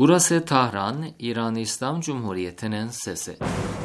Burası Tahran, İran İslam Cumhuriyeti'nin sesi.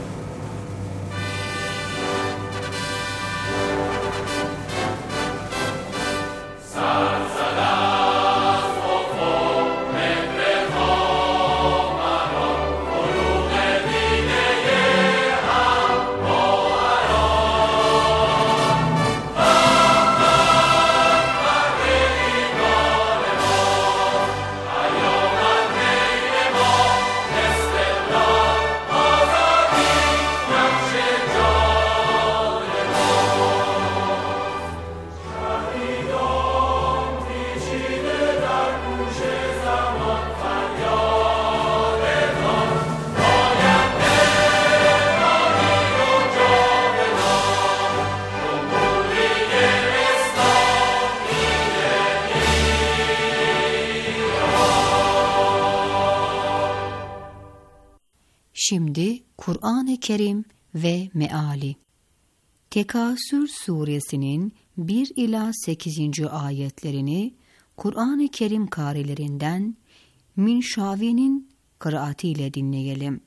Şimdi Kur'an-ı Kerim ve Meali. Tekasür suresinin 1 ila 8. ayetlerini Kur'an-ı Kerim karilerinden Minşavi'nin kıraatiyle dinleyelim.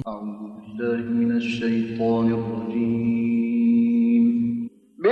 Euzubillahimineşşeytanirracim.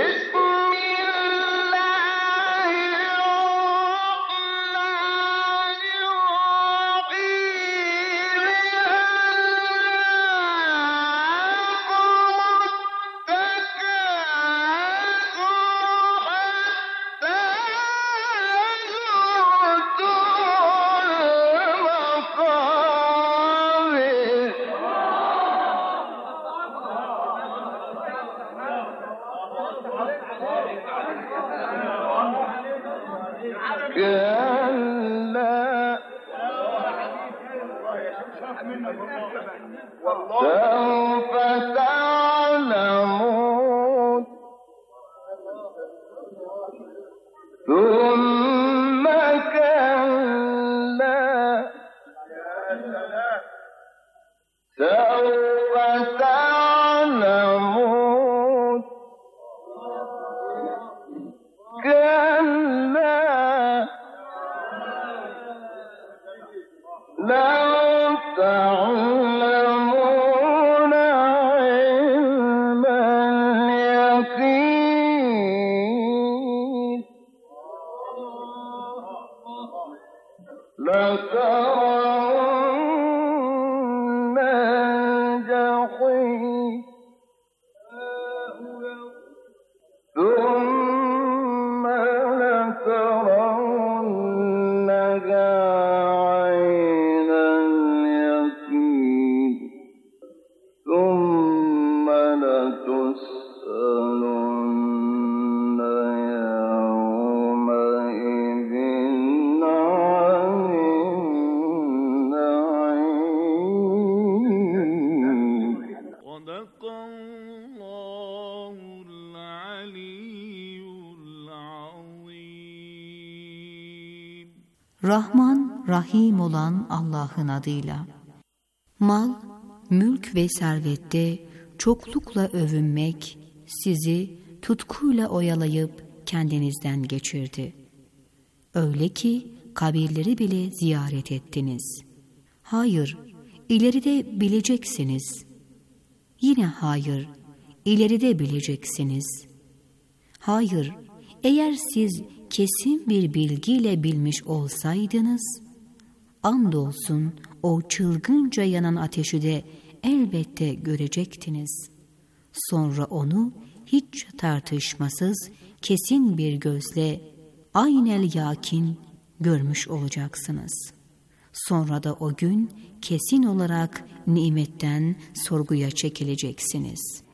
سوف تعلمون ثم كلا سوف تعلمون كلا لو تعلمون علم اليقين لترون الجحيم ثم لترونها عين اليقين ثم لتسألن يومئذ عن النعيم. صدق الله العلي العظيم. Rahman, Rahim olan Allah'ın adıyla. Mal, mülk ve servette çoklukla övünmek sizi tutkuyla oyalayıp kendinizden geçirdi. Öyle ki kabirleri bile ziyaret ettiniz. Hayır, ileride bileceksiniz. Yine hayır, ileride bileceksiniz. Hayır, eğer siz kesin bir bilgiyle bilmiş olsaydınız, andolsun o çılgınca yanan ateşi de elbette görecektiniz. Sonra onu hiç tartışmasız kesin bir gözle aynel yakin görmüş olacaksınız. Sonra da o gün kesin olarak nimetten sorguya çekileceksiniz.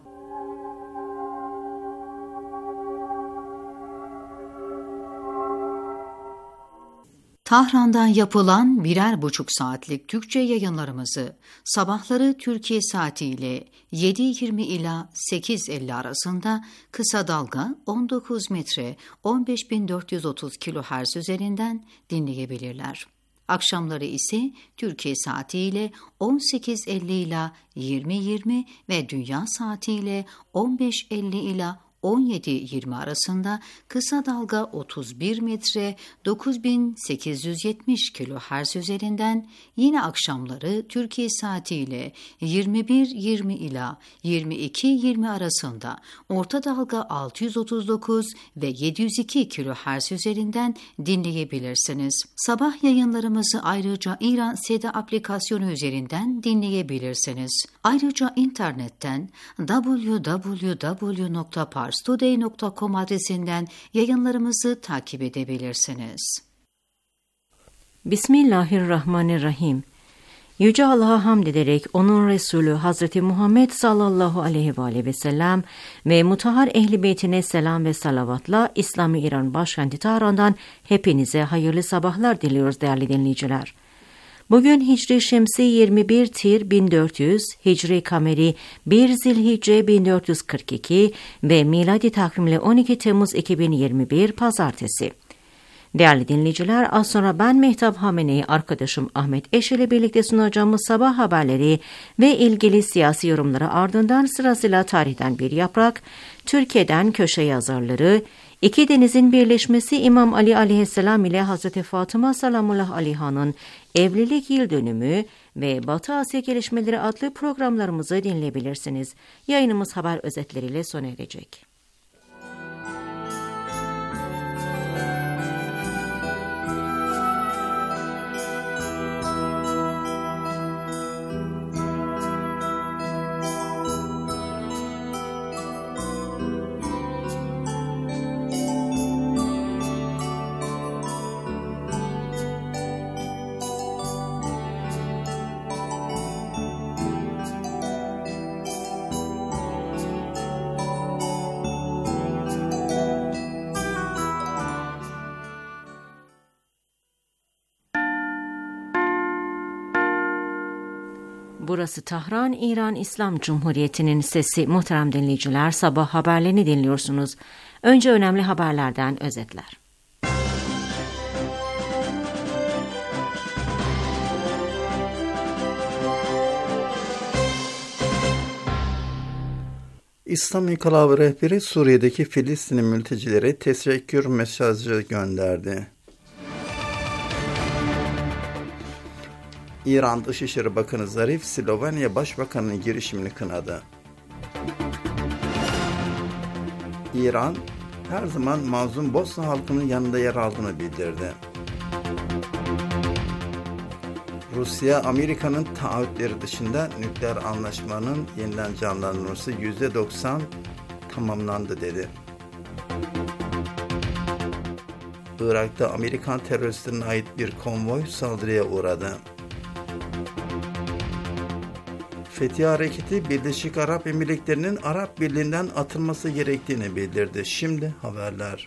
Tahran'dan yapılan 1,5 saatlik Türkçe yayınlarımızı sabahları Türkiye saatiyle 7:20 ila 8:50 arasında kısa dalga 19 metre 15.430 kHz üzerinden dinleyebilirler. Akşamları ise Türkiye saatiyle 18:50 ila 20:20 ve dünya saatiyle 15:50 ila 17-20 arasında, kısa dalga 31 metre 9870 kHz üzerinden, yine akşamları Türkiye saatiyle 21:20 ila 22:20 arasında orta dalga 639 ve 702 kHz üzerinden dinleyebilirsiniz. Sabah yayınlarımızı ayrıca İran Seda aplikasyonu üzerinden dinleyebilirsiniz. Ayrıca internetten www.parstoday.com adresinden yayınlarımızı takip edebilirsiniz. Bismillahirrahmanirrahim. Yüce Allah'a hamd ederek onun Resulü Hazreti Muhammed sallallahu aleyhi ve sellem ve mutahhar ehli beytine selam ve salavatla İslami İran başkenti Tahran'dan hepinize hayırlı sabahlar diliyoruz değerli dinleyiciler. Bugün Hicri Şemsi 21 Tir 1400, Hicri Kameri 1 Zilhicce 1442 ve miladi takvimle 12 Temmuz 2021 Pazartesi. Değerli dinleyiciler, az sonra ben Mehtap Hamene'yi arkadaşım Ahmet Eş ile birlikte sunacağımız sabah haberleri ve ilgili siyasi yorumları ardından sırasıyla tarihten bir yaprak, Türkiye'den köşe yazarları, İki denizin birleşmesi İmam Ali aleyhisselam ile Hazreti Fatıma salamullah aleyhanın evlilik yıl dönümü ve Batı Asya gelişmeleri adlı programlarımızı dinleyebilirsiniz. Yayınımız haber özetleriyle sona erecek. Burası Tahran, İran İslam Cumhuriyeti'nin sesi. Muhterem dinleyiciler, sabah haberlerini dinliyorsunuz. Önce önemli haberlerden özetler. İslam İnkılabı rehberi Suriye'deki Filistinli mültecilere teşekkür mesajı gönderdi. İran Dışişleri Bakanı Zarif, Slovenya Başbakanı'nın girişimini kınadı. İran, her zaman mazlum Bosna halkının yanında yer aldığını bildirdi. Rusya, Amerika'nın taahhütleri dışında nükleer anlaşmanın yeniden canlandırılması %90 tamamlandı dedi. Irak'ta Amerikan teröristlerine ait bir konvoy saldırıya uğradı. Fetih Hareketi, Birleşik Arap Emirlikleri'nin Arap Birliği'nden atılması gerektiğini bildirdi. Şimdi haberler.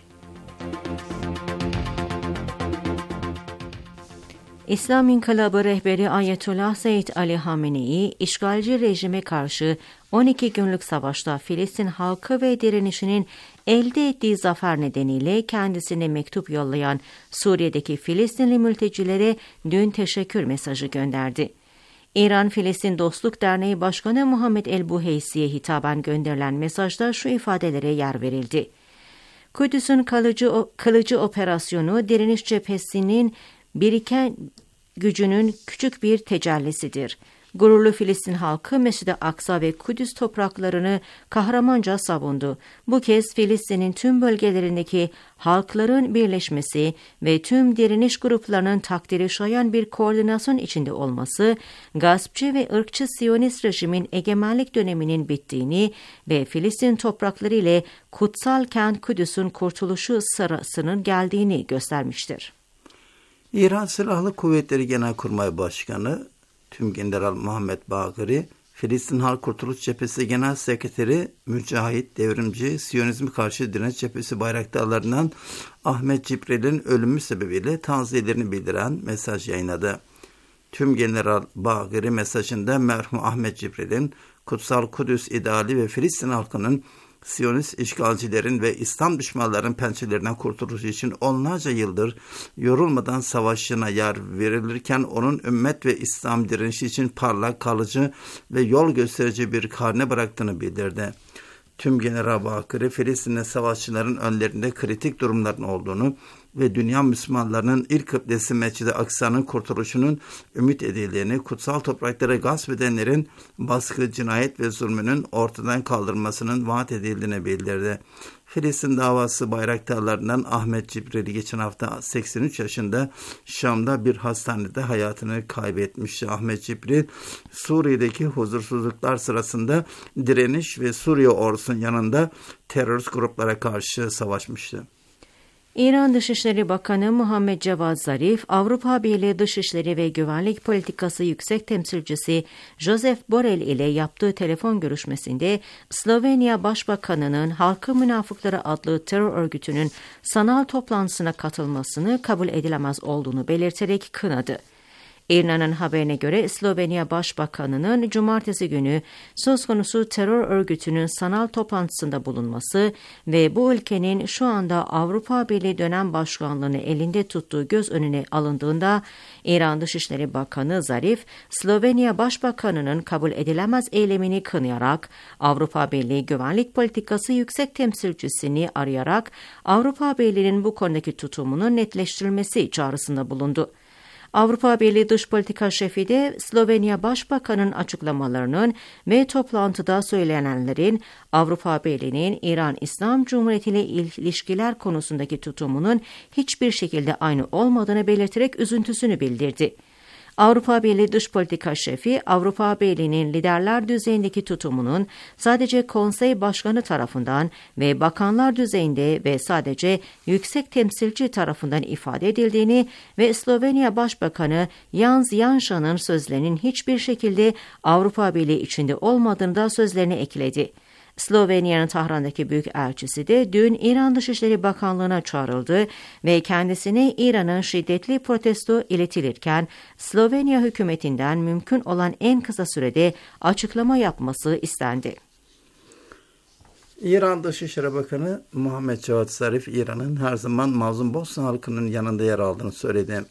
İslam İnkılabı rehberi Ayetullah Said Ali Hamenei, işgalci rejime karşı 12 günlük savaşta Filistin halkı ve direnişinin elde ettiği zafer nedeniyle kendisine mektup yollayan Suriye'deki Filistinli mültecilere dün teşekkür mesajı gönderdi. İran-Filistin Dostluk Derneği Başkanı Muhammed El-Buheysi'ye hitaben gönderilen mesajda şu ifadelere yer verildi. Kudüs'ün kılıcı operasyonu direniş cephesinin biriken gücünün küçük bir tecellisidir. Gururlu Filistin halkı Mescid-i Aksa ve Kudüs topraklarını kahramanca savundu. Bu kez Filistin'in tüm bölgelerindeki halkların birleşmesi ve tüm direniş gruplarının takdiri şayan bir koordinasyon içinde olması, gaspçı ve ırkçı Siyonist rejimin egemenlik döneminin bittiğini ve Filistin toprakları ile kutsal kent Kudüs'ün kurtuluşu sırasının geldiğini göstermiştir. İran Silahlı Kuvvetleri Genelkurmay Başkanı Tümgeneral Muhammed Bagiri, Filistin Halk Kurtuluş Cephesi Genel Sekreteri, Mücahit, Devrimci, Siyonizme Karşı Direnç Cephesi bayraktarlarından Ahmet Cibril'in ölümü sebebiyle taziyelerini bildiren mesaj yayınladı. Tümgeneral Bagiri mesajında merhum Ahmet Cibril'in Kutsal Kudüs ideali ve Filistin halkının Siyonist işgalcilerin ve İslam düşmanlarının pençelerinden kurtuluşu için onlarca yıldır yorulmadan savaşına yer verilirken onun ümmet ve İslam direnişi için parlak, kalıcı ve yol gösterici bir karne bıraktığını bildirdi. Tüm General Bakırı, Filistinli savaşçıların önlerinde kritik durumların olduğunu ve dünya Müslümanlarının ilk kıblesi Mescid-i Aksa'nın kurtuluşunun ümit edildiğini, kutsal toprakları gasp edenlerin baskı, cinayet ve zulmünün ortadan kaldırılmasının vaat edildiğini bildirdi. Filistin davası bayraktarlarından Ahmet Cibril'i geçen hafta 83 yaşında Şam'da bir hastanede hayatını kaybetmişti. Ahmet Cibril, Suriye'deki huzursuzluklar sırasında direniş ve Suriye ordusunun yanında terörist gruplara karşı savaşmıştı. İran Dışişleri Bakanı Muhammed Cevad Zarif, Avrupa Birliği Dışişleri ve Güvenlik Politikası Yüksek Temsilcisi Josep Borrell ile yaptığı telefon görüşmesinde Slovenya Başbakanı'nın Halkı Münafıkları adlı terör örgütünün sanal toplantısına katılmasını kabul edilemez olduğunu belirterek kınadı. İRNA'nın haberine göre Slovenya Başbakanı'nın cumartesi günü söz konusu terör örgütünün sanal toplantısında bulunması ve bu ülkenin şu anda Avrupa Birliği dönem başkanlığını elinde tuttuğu göz önüne alındığında İran Dışişleri Bakanı Zarif, Slovenya Başbakanı'nın kabul edilemez eylemini kınayarak Avrupa Birliği Güvenlik Politikası Yüksek Temsilcisini arayarak Avrupa Birliği'nin bu konudaki tutumunun netleştirilmesi çağrısında bulundu. Avrupa Birliği Dış Politika Şefi de Slovenya Başbakanı'nın açıklamalarının ve toplantıda söylenenlerin Avrupa Birliği'nin İran İslam Cumhuriyeti ile ilişkiler konusundaki tutumunun hiçbir şekilde aynı olmadığını belirterek üzüntüsünü bildirdi. Avrupa Birliği Dış Politika Şefi, Avrupa Birliği'nin liderler düzeyindeki tutumunun sadece konsey başkanı tarafından ve bakanlar düzeyinde ve sadece yüksek temsilci tarafından ifade edildiğini ve Slovenya Başbakanı Janez Janša'nın sözlerinin hiçbir şekilde Avrupa Birliği içinde olmadığını da sözlerine ekledi. Slovenya'nın Tahran'daki büyükelçisi de dün İran Dışişleri Bakanlığı'na çağrıldı ve kendisine İran'ın şiddetli protesto iletilirken Slovenya hükümetinden mümkün olan en kısa sürede açıklama yapması istendi. İran Dışişleri Bakanı Muhammed Cevad Zarif, İran'ın her zaman mazlum Bosna halkının yanında yer aldığını söyledi.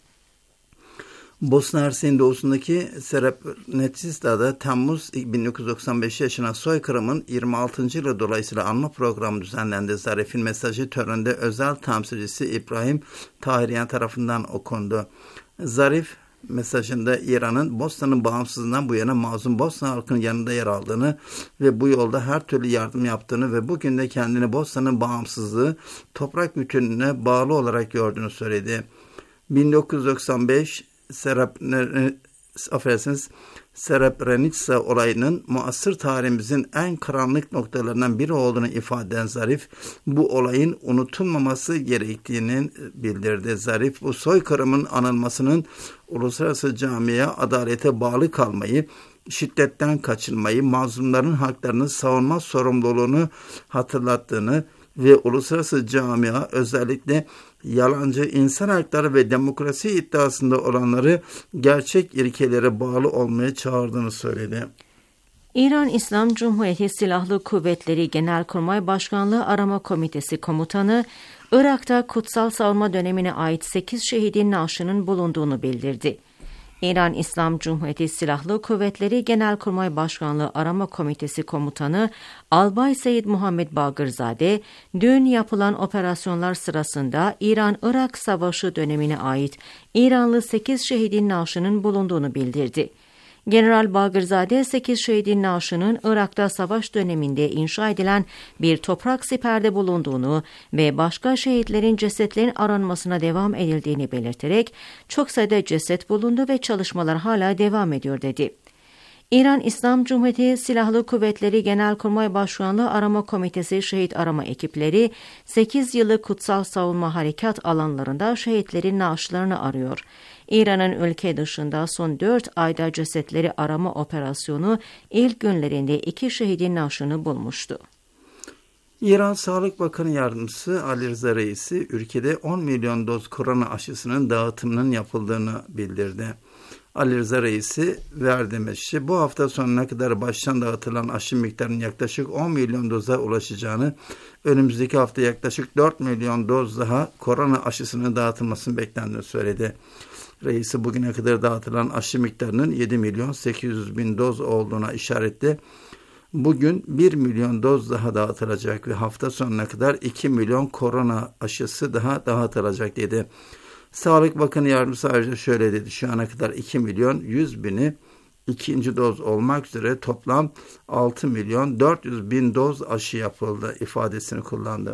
Bosna Hersek'in doğusundaki Srebrenica'da Temmuz 1995 yaşına soykırımın 26. yılı dolayısıyla anma programı düzenlendi. Zarif'in mesajı törende özel temsilcisi İbrahim Tahiryan tarafından okundu. Zarif mesajında İran'ın Bosna'nın bağımsızlığından bu yana mazlum Bosna halkının yanında yer aldığını ve bu yolda her türlü yardım yaptığını ve bugün de kendini Bosna'nın bağımsızlığı, toprak bütünlüğüne bağlı olarak gördüğünü söyledi. 1995 Srebrenica olayının muasır tarihimizin en karanlık noktalarından biri olduğunu ifade eden Zarif, bu olayın unutulmaması gerektiğini bildirdi. Zarif, bu soykırımın anılmasının uluslararası camiye adalete bağlı kalmayı, şiddetten kaçınmayı, mazlumların haklarını savunma sorumluluğunu hatırlattığını ve uluslararası camia özellikle yalancı insan hakları ve demokrasi iddiasında olanları gerçek ilkelere bağlı olmaya çağırdığını söyledi. İran İslam Cumhuriyeti Silahlı Kuvvetleri Genelkurmay Başkanlığı Arama Komitesi Komutanı, Irak'ta kutsal savunma dönemine ait 8 şehidin naaşının bulunduğunu bildirdi. İran İslam Cumhuriyeti Silahlı Kuvvetleri Genelkurmay Başkanlığı Arama Komitesi Komutanı Albay Seyyid Muhammed Bagırzade, dün yapılan operasyonlar sırasında İran-Irak Savaşı dönemine ait İranlı 8 şehidin naaşının bulunduğunu bildirdi. General Bagırzade, 8 şehidin naaşının Irak'ta savaş döneminde inşa edilen bir toprak siperde bulunduğunu ve başka şehitlerin cesetlerin aranmasına devam edildiğini belirterek çok sayıda ceset bulundu ve çalışmalar hala devam ediyor dedi. İran İslam Cumhuriyeti Silahlı Kuvvetleri Genelkurmay Başkanlığı Arama Komitesi şehit arama ekipleri 8 yıllık kutsal savunma harekat alanlarında şehitlerin naaşlarını arıyor. İran'ın ülke dışında son 4 ayda cesetleri arama operasyonu ilk günlerinde 2 şehidin naaşını bulmuştu. İran Sağlık Bakanı Yardımcısı Ali Rıza Reisi, ülkede 10 milyon doz korona aşısının dağıtımının yapıldığını bildirdi. Ali Rıza Reisi verdiği mesajı, bu hafta sonuna kadar baştan dağıtılan aşı miktarının yaklaşık 10 milyon doza ulaşacağını, önümüzdeki hafta yaklaşık 4 milyon doz daha korona aşısının dağıtılmasını beklendiğini söyledi. Reisi bugüne kadar dağıtılan aşı miktarının 7 milyon 800 bin doz olduğuna işaretle Bugün 1 milyon doz daha dağıtılacak ve hafta sonuna kadar 2 milyon korona aşısı daha dağıtılacak dedi. Sağlık Bakanı Yardımcısı ayrıca şöyle dedi. Şu ana kadar 2 milyon 100 bini ikinci doz olmak üzere toplam 6 milyon 400 bin doz aşı yapıldı ifadesini kullandı.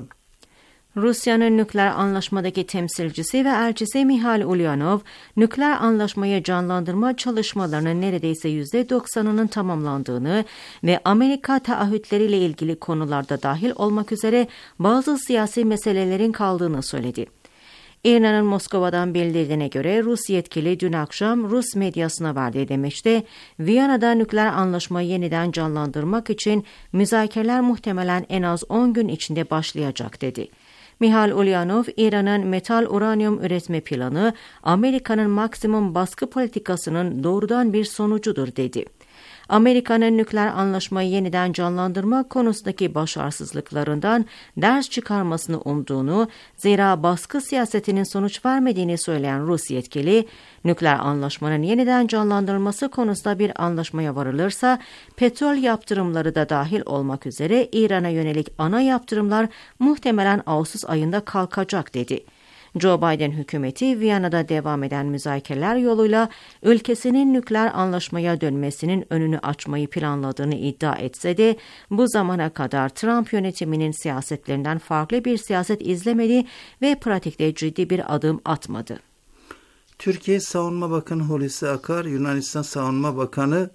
Rusya'nın nükleer anlaşmadaki temsilcisi ve elçisi Mihail Ulyanov, nükleer anlaşmayı canlandırma çalışmalarının neredeyse %90'ının tamamlandığını ve Amerika taahhütleriyle ilgili konularda dahil olmak üzere bazı siyasi meselelerin kaldığını söyledi. İran'ın Moskova'dan bildirdiğine göre Rus yetkili dün akşam Rus medyasına verdiği demeçte, Viyana'da nükleer anlaşmayı yeniden canlandırmak için müzakereler muhtemelen en az 10 gün içinde başlayacak dedi. Mihail Ulyanov, İran'ın metal uranyum üretme planı, Amerika'nın maksimum baskı politikasının doğrudan bir sonucudur dedi. Amerika'nın nükleer anlaşmayı yeniden canlandırma konusundaki başarısızlıklarından ders çıkarmasını umduğunu, zira baskı siyasetinin sonuç vermediğini söyleyen Rus yetkili, nükleer anlaşmanın yeniden canlandırılması konusunda bir anlaşmaya varılırsa, petrol yaptırımları da dahil olmak üzere İran'a yönelik ana yaptırımlar muhtemelen Ağustos ayında kalkacak dedi. Joe Biden hükümeti Viyana'da devam eden müzakereler yoluyla ülkesinin nükleer anlaşmaya dönmesinin önünü açmayı planladığını iddia etse de bu zamana kadar Trump yönetiminin siyasetlerinden farklı bir siyaset izlemedi ve pratikte ciddi bir adım atmadı. Türkiye Savunma Bakanı Hulusi Akar, Yunanistan Savunma Bakanı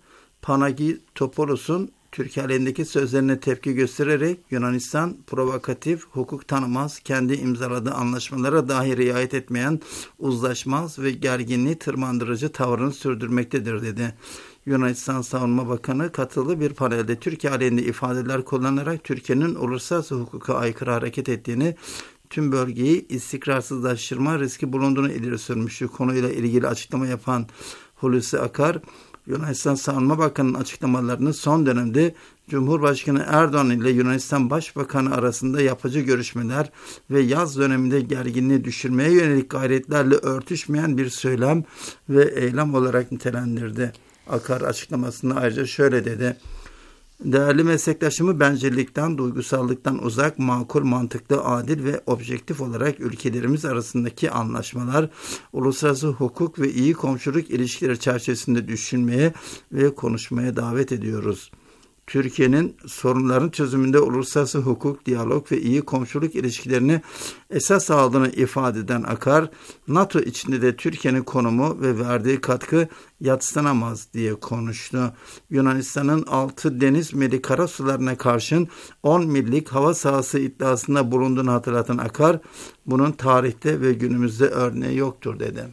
Panagiotopolos'un Türkiye aleyhindeki sözlerine tepki göstererek Yunanistan provokatif, hukuk tanımaz, kendi imzaladığı anlaşmalara dahi riayet etmeyen uzlaşmaz ve gerginliği tırmandırıcı tavrını sürdürmektedir dedi. Yunanistan Savunma Bakanı katıldığı bir panelde Türkiye aleyhinde ifadeler kullanarak Türkiye'nin uluslararası hukuka aykırı hareket ettiğini, tüm bölgeyi istikrarsızlaştırma riski bulunduğunu ileri sürmüştü. Konuyla ilgili açıklama yapan Hulusi Akar, Yunanistan Savunma Bakanı'nın açıklamalarını son dönemde Cumhurbaşkanı Erdoğan ile Yunanistan Başbakanı arasında yapıcı görüşmeler ve yaz döneminde gerginliği düşürmeye yönelik gayretlerle örtüşmeyen bir söylem ve eylem olarak nitelendirdi. Akar açıklamasında ayrıca şöyle dedi. Değerli meslektaşımı bencillikten, duygusallıktan uzak, makul, mantıklı, adil ve objektif olarak ülkelerimiz arasındaki anlaşmalar, uluslararası hukuk ve iyi komşuluk ilişkileri çerçevesinde düşünmeye ve konuşmaya davet ediyoruz. Türkiye'nin sorunların çözümünde uluslararası hukuk, diyalog ve iyi komşuluk ilişkilerini esas aldığını ifade eden Akar, NATO içinde de Türkiye'nin konumu ve verdiği katkı yadsınamaz diye konuştu. Yunanistan'ın 6 deniz milli karasularına karşın 10 millik hava sahası iddiasında bulunduğunu hatırlatan Akar, bunun tarihte ve günümüzde örneği yoktur dedi.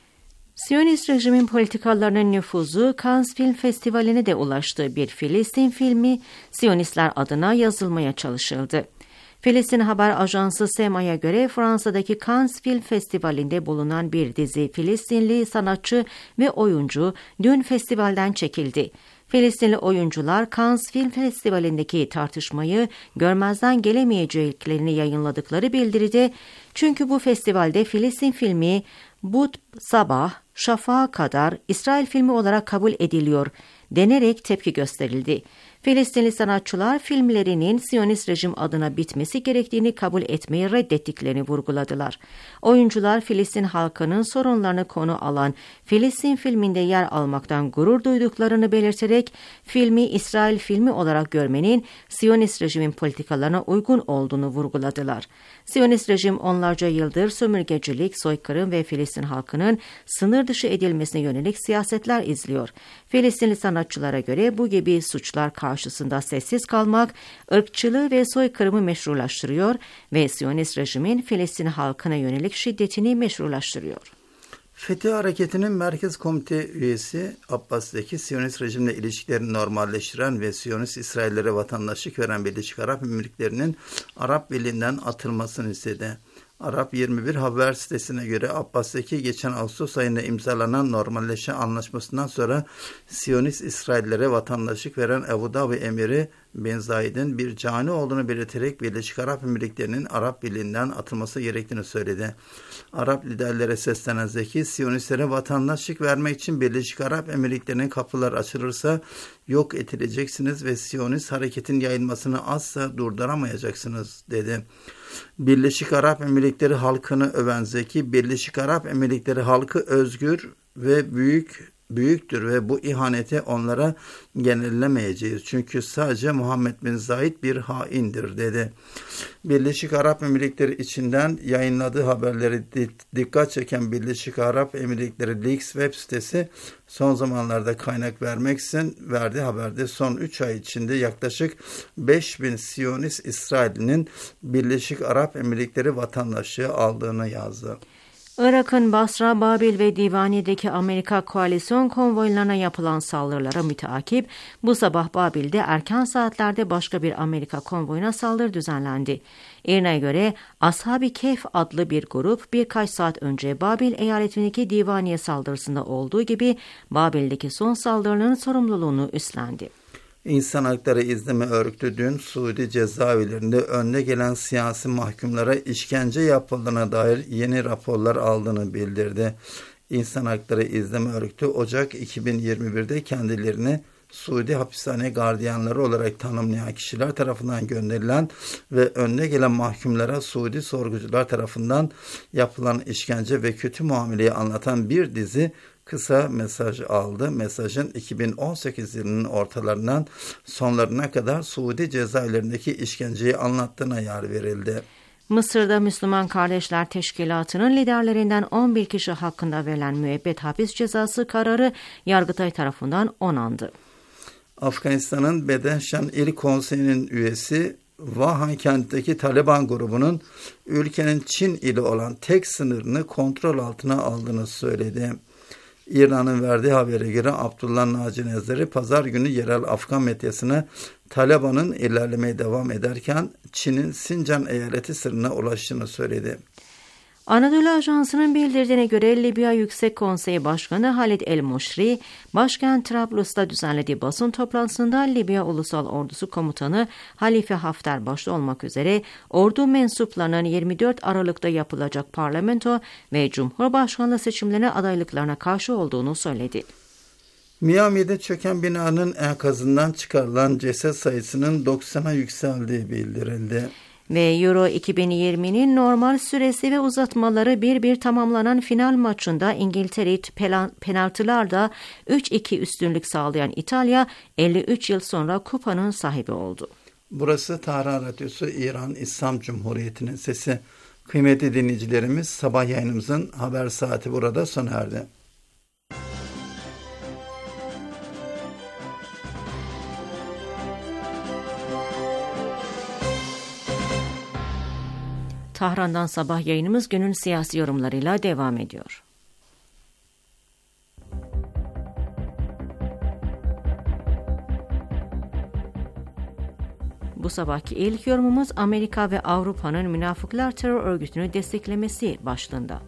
Siyonist rejimin politikalarının nüfuzu Cannes Film Festivali'ne de ulaştığı bir Filistin filmi Siyonistler adına yazılmaya çalışıldı. Filistin Haber Ajansı SEMA'ya göre Fransa'daki Cannes Film Festivali'nde bulunan bir dizi Filistinli sanatçı ve oyuncu dün festivalden çekildi. Filistinli oyuncular Cannes Film Festivali'ndeki tartışmayı görmezden gelemeyeceklerini yayınladıkları bildiride, çünkü bu festivalde Filistin filmi bu sabah şafağa kadar İsrail filmi olarak kabul ediliyor denerek tepki gösterildi. Filistinli sanatçılar filmlerinin Siyonist rejim adına bitmesi gerektiğini kabul etmeyi reddettiklerini vurguladılar. Oyuncular Filistin halkının sorunlarını konu alan Filistin filminde yer almaktan gurur duyduklarını belirterek filmi İsrail filmi olarak görmenin Siyonist rejimin politikalarına uygun olduğunu vurguladılar. Siyonist rejim onlarca yıldır sömürgecilik, soykırım ve Filistin halkının sınır dışı edilmesine yönelik siyasetler izliyor. Filistinli sanatçılara göre bu gibi suçlar karşısında sessiz kalmak, ırkçılığı ve soykırımı meşrulaştırıyor ve Siyonist rejimin Filistin halkına yönelik şiddetini meşrulaştırıyor. Fetih Hareketi'nin Merkez Komite üyesi Abbas Zeki, Siyonist rejimle ilişkilerini normalleştiren ve Siyonist İsraillere vatandaşlık veren Birleşik Arap Emirlikleri'nin Arap Birliği'nden atılmasını istedi. Arap 21 haber sitesine göre Abbas'taki geçen Ağustos ayında imzalanan normalleşme anlaşmasından sonra Siyonist İsraillere vatandaşlık veren Ebu Dabi Emiri Bin Zayed'in bir cani olduğunu belirterek Birleşik Arap Emirlikleri'nin Arap Birliği'nden atılması gerektiğini söyledi. Arap liderlere seslenen Zeki, Siyonistlere vatandaşlık vermek için Birleşik Arap Emirlikleri'nin kapıları açılırsa yok edileceksiniz ve Siyonist hareketin yayılmasını asla durduramayacaksınız dedi. Birleşik Arap Emirlikleri halkını öven Zeki, Birleşik Arap Emirlikleri halkı özgür ve büyüktür ve bu ihaneti onlara genellemeyeceğiz. Çünkü sadece Muhammed Bin Zayed bir haindir dedi. Birleşik Arap Emirlikleri içinden yayınladığı haberleri dikkat çeken Birleşik Arap Emirlikleri Leaks web sitesi son zamanlarda kaynak vermeksizin verdiği haberde son 3 ay içinde yaklaşık 5000 Siyonist İsrail'in Birleşik Arap Emirlikleri vatandaşlığı aldığını yazdı. Irak'ın Basra, Babil ve Divani'deki Amerika koalisyon konvoylarına yapılan saldırılara müteakip bu sabah Babil'de erken saatlerde başka bir Amerika konvoyuna saldırı düzenlendi. İRNA'ya göre Ashab-ı Kehf adlı bir grup birkaç saat önce Babil eyaletindeki Divaniye saldırısında olduğu gibi Babil'deki son saldırının sorumluluğunu üstlendi. İnsan Hakları İzleme Örgütü dün Suudi cezaevlerinde önde gelen siyasi mahkumlara işkence yapıldığına dair yeni raporlar aldığını bildirdi. İnsan Hakları İzleme Örgütü Ocak 2021'de kendilerini Suudi hapishane gardiyanları olarak tanımlayan kişiler tarafından gönderilen ve önde gelen mahkumlara Suudi sorgucular tarafından yapılan işkence ve kötü muameleyi anlatan bir dizi kısa mesaj aldı. Mesajın 2018 yılının ortalarından sonlarına kadar Suudi cezaevlerindeki işkenceyi anlattığına yer verildi. Mısır'da Müslüman Kardeşler Teşkilatı'nın liderlerinden 11 kişi hakkında verilen müebbet hapis cezası kararı Yargıtay tarafından onandı. Afganistan'ın Bedenşan İl Konseyi'nin üyesi Vahan kentindeki Taliban grubunun ülkenin Çin ili olan tek sınırını kontrol altına aldığını söyledi. İran'ın verdiği habere göre Abdullah Naci Nezleri pazar günü yerel Afgan medyasına Taliban'ın ilerlemeye devam ederken Çin'in Sincan eyaleti sınırına ulaştığını söyledi. Anadolu Ajansı'nın bildirdiğine göre Libya Yüksek Konseyi Başkanı Halid El-Moşri, başkent Trablus'ta düzenlediği basın toplantısında Libya Ulusal Ordusu Komutanı Halife Hafter başta olmak üzere ordu mensuplarının 24 Aralık'ta yapılacak parlamento ve Cumhurbaşkanlığı seçimlerine adaylıklarına karşı olduğunu söyledi. Miami'de çöken binanın enkazından çıkarılan ceset sayısının 90'a yükseldiği bildirildi. Ve Euro 2020'nin normal süresi ve uzatmaları 1-1 tamamlanan final maçında İngiltere'yi penaltılarda 3-2 üstünlük sağlayan İtalya 53 yıl sonra kupanın sahibi oldu. Burası Tahran Radyosu İran İslam Cumhuriyeti'nin sesi. Kıymetli dinleyicilerimiz, sabah yayınımızın haber saati burada sona erdi. Tahran'dan sabah yayınımız günün siyasi yorumlarıyla devam ediyor. Bu sabahki ilk yorumumuz Amerika ve Avrupa'nın Münafıklar Terör Örgütü'nü desteklemesi başlığında.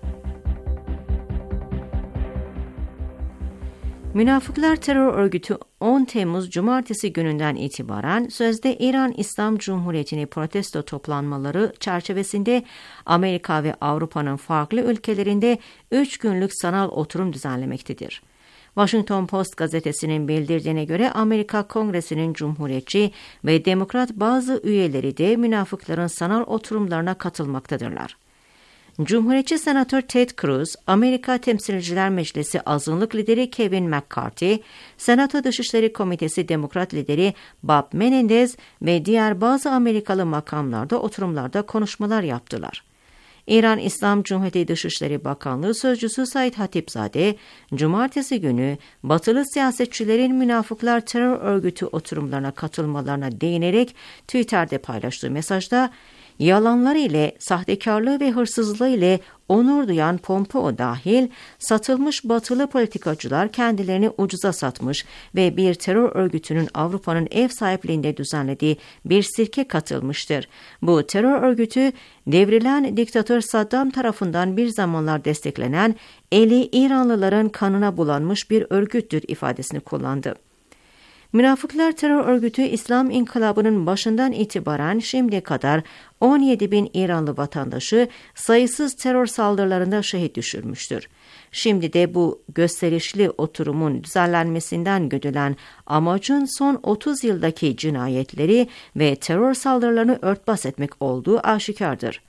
Münafıklar Terör Örgütü 10 Temmuz Cumartesi gününden itibaren sözde İran İslam Cumhuriyeti'ni protesto toplanmaları çerçevesinde Amerika ve Avrupa'nın farklı ülkelerinde 3 günlük sanal oturum düzenlemektedir. Washington Post gazetesinin bildirdiğine göre Amerika Kongresi'nin Cumhuriyetçi ve Demokrat bazı üyeleri de münafıkların sanal oturumlarına katılmaktadırlar. Cumhuriyetçi Senatör Ted Cruz, Amerika Temsilciler Meclisi azınlık lideri Kevin McCarthy, Senato Dışişleri Komitesi Demokrat lideri Bob Menendez ve diğer bazı Amerikalı makamlarda oturumlarda konuşmalar yaptılar. İran İslam Cumhuriyeti Dışişleri Bakanlığı Sözcüsü Said Hatipzade, Cumartesi günü batılı siyasetçilerin Münafıklar Terör Örgütü oturumlarına katılmalarına değinerek Twitter'de paylaştığı mesajda, Yalanları ile, sahtekarlığı ve hırsızlığı ile onur duyan Pompeo dahil satılmış batılı politikacılar kendilerini ucuza satmış ve bir terör örgütünün Avrupa'nın ev sahipliğinde düzenlediği bir sirke katılmıştır. Bu terör örgütü devrilen diktatör Saddam tarafından bir zamanlar desteklenen eli İranlıların kanına bulanmış bir örgüttür ifadesini kullandı. Münafıklar terör örgütü İslam İnkılabı'nın başından itibaren şimdiye kadar 17 bin İranlı vatandaşı sayısız terör saldırılarında şehit düşürmüştür. Şimdi de bu gösterişli oturumun düzenlenmesinden güdülen amacın son 30 yıldaki cinayetleri ve terör saldırılarını örtbas etmek olduğu aşikardır.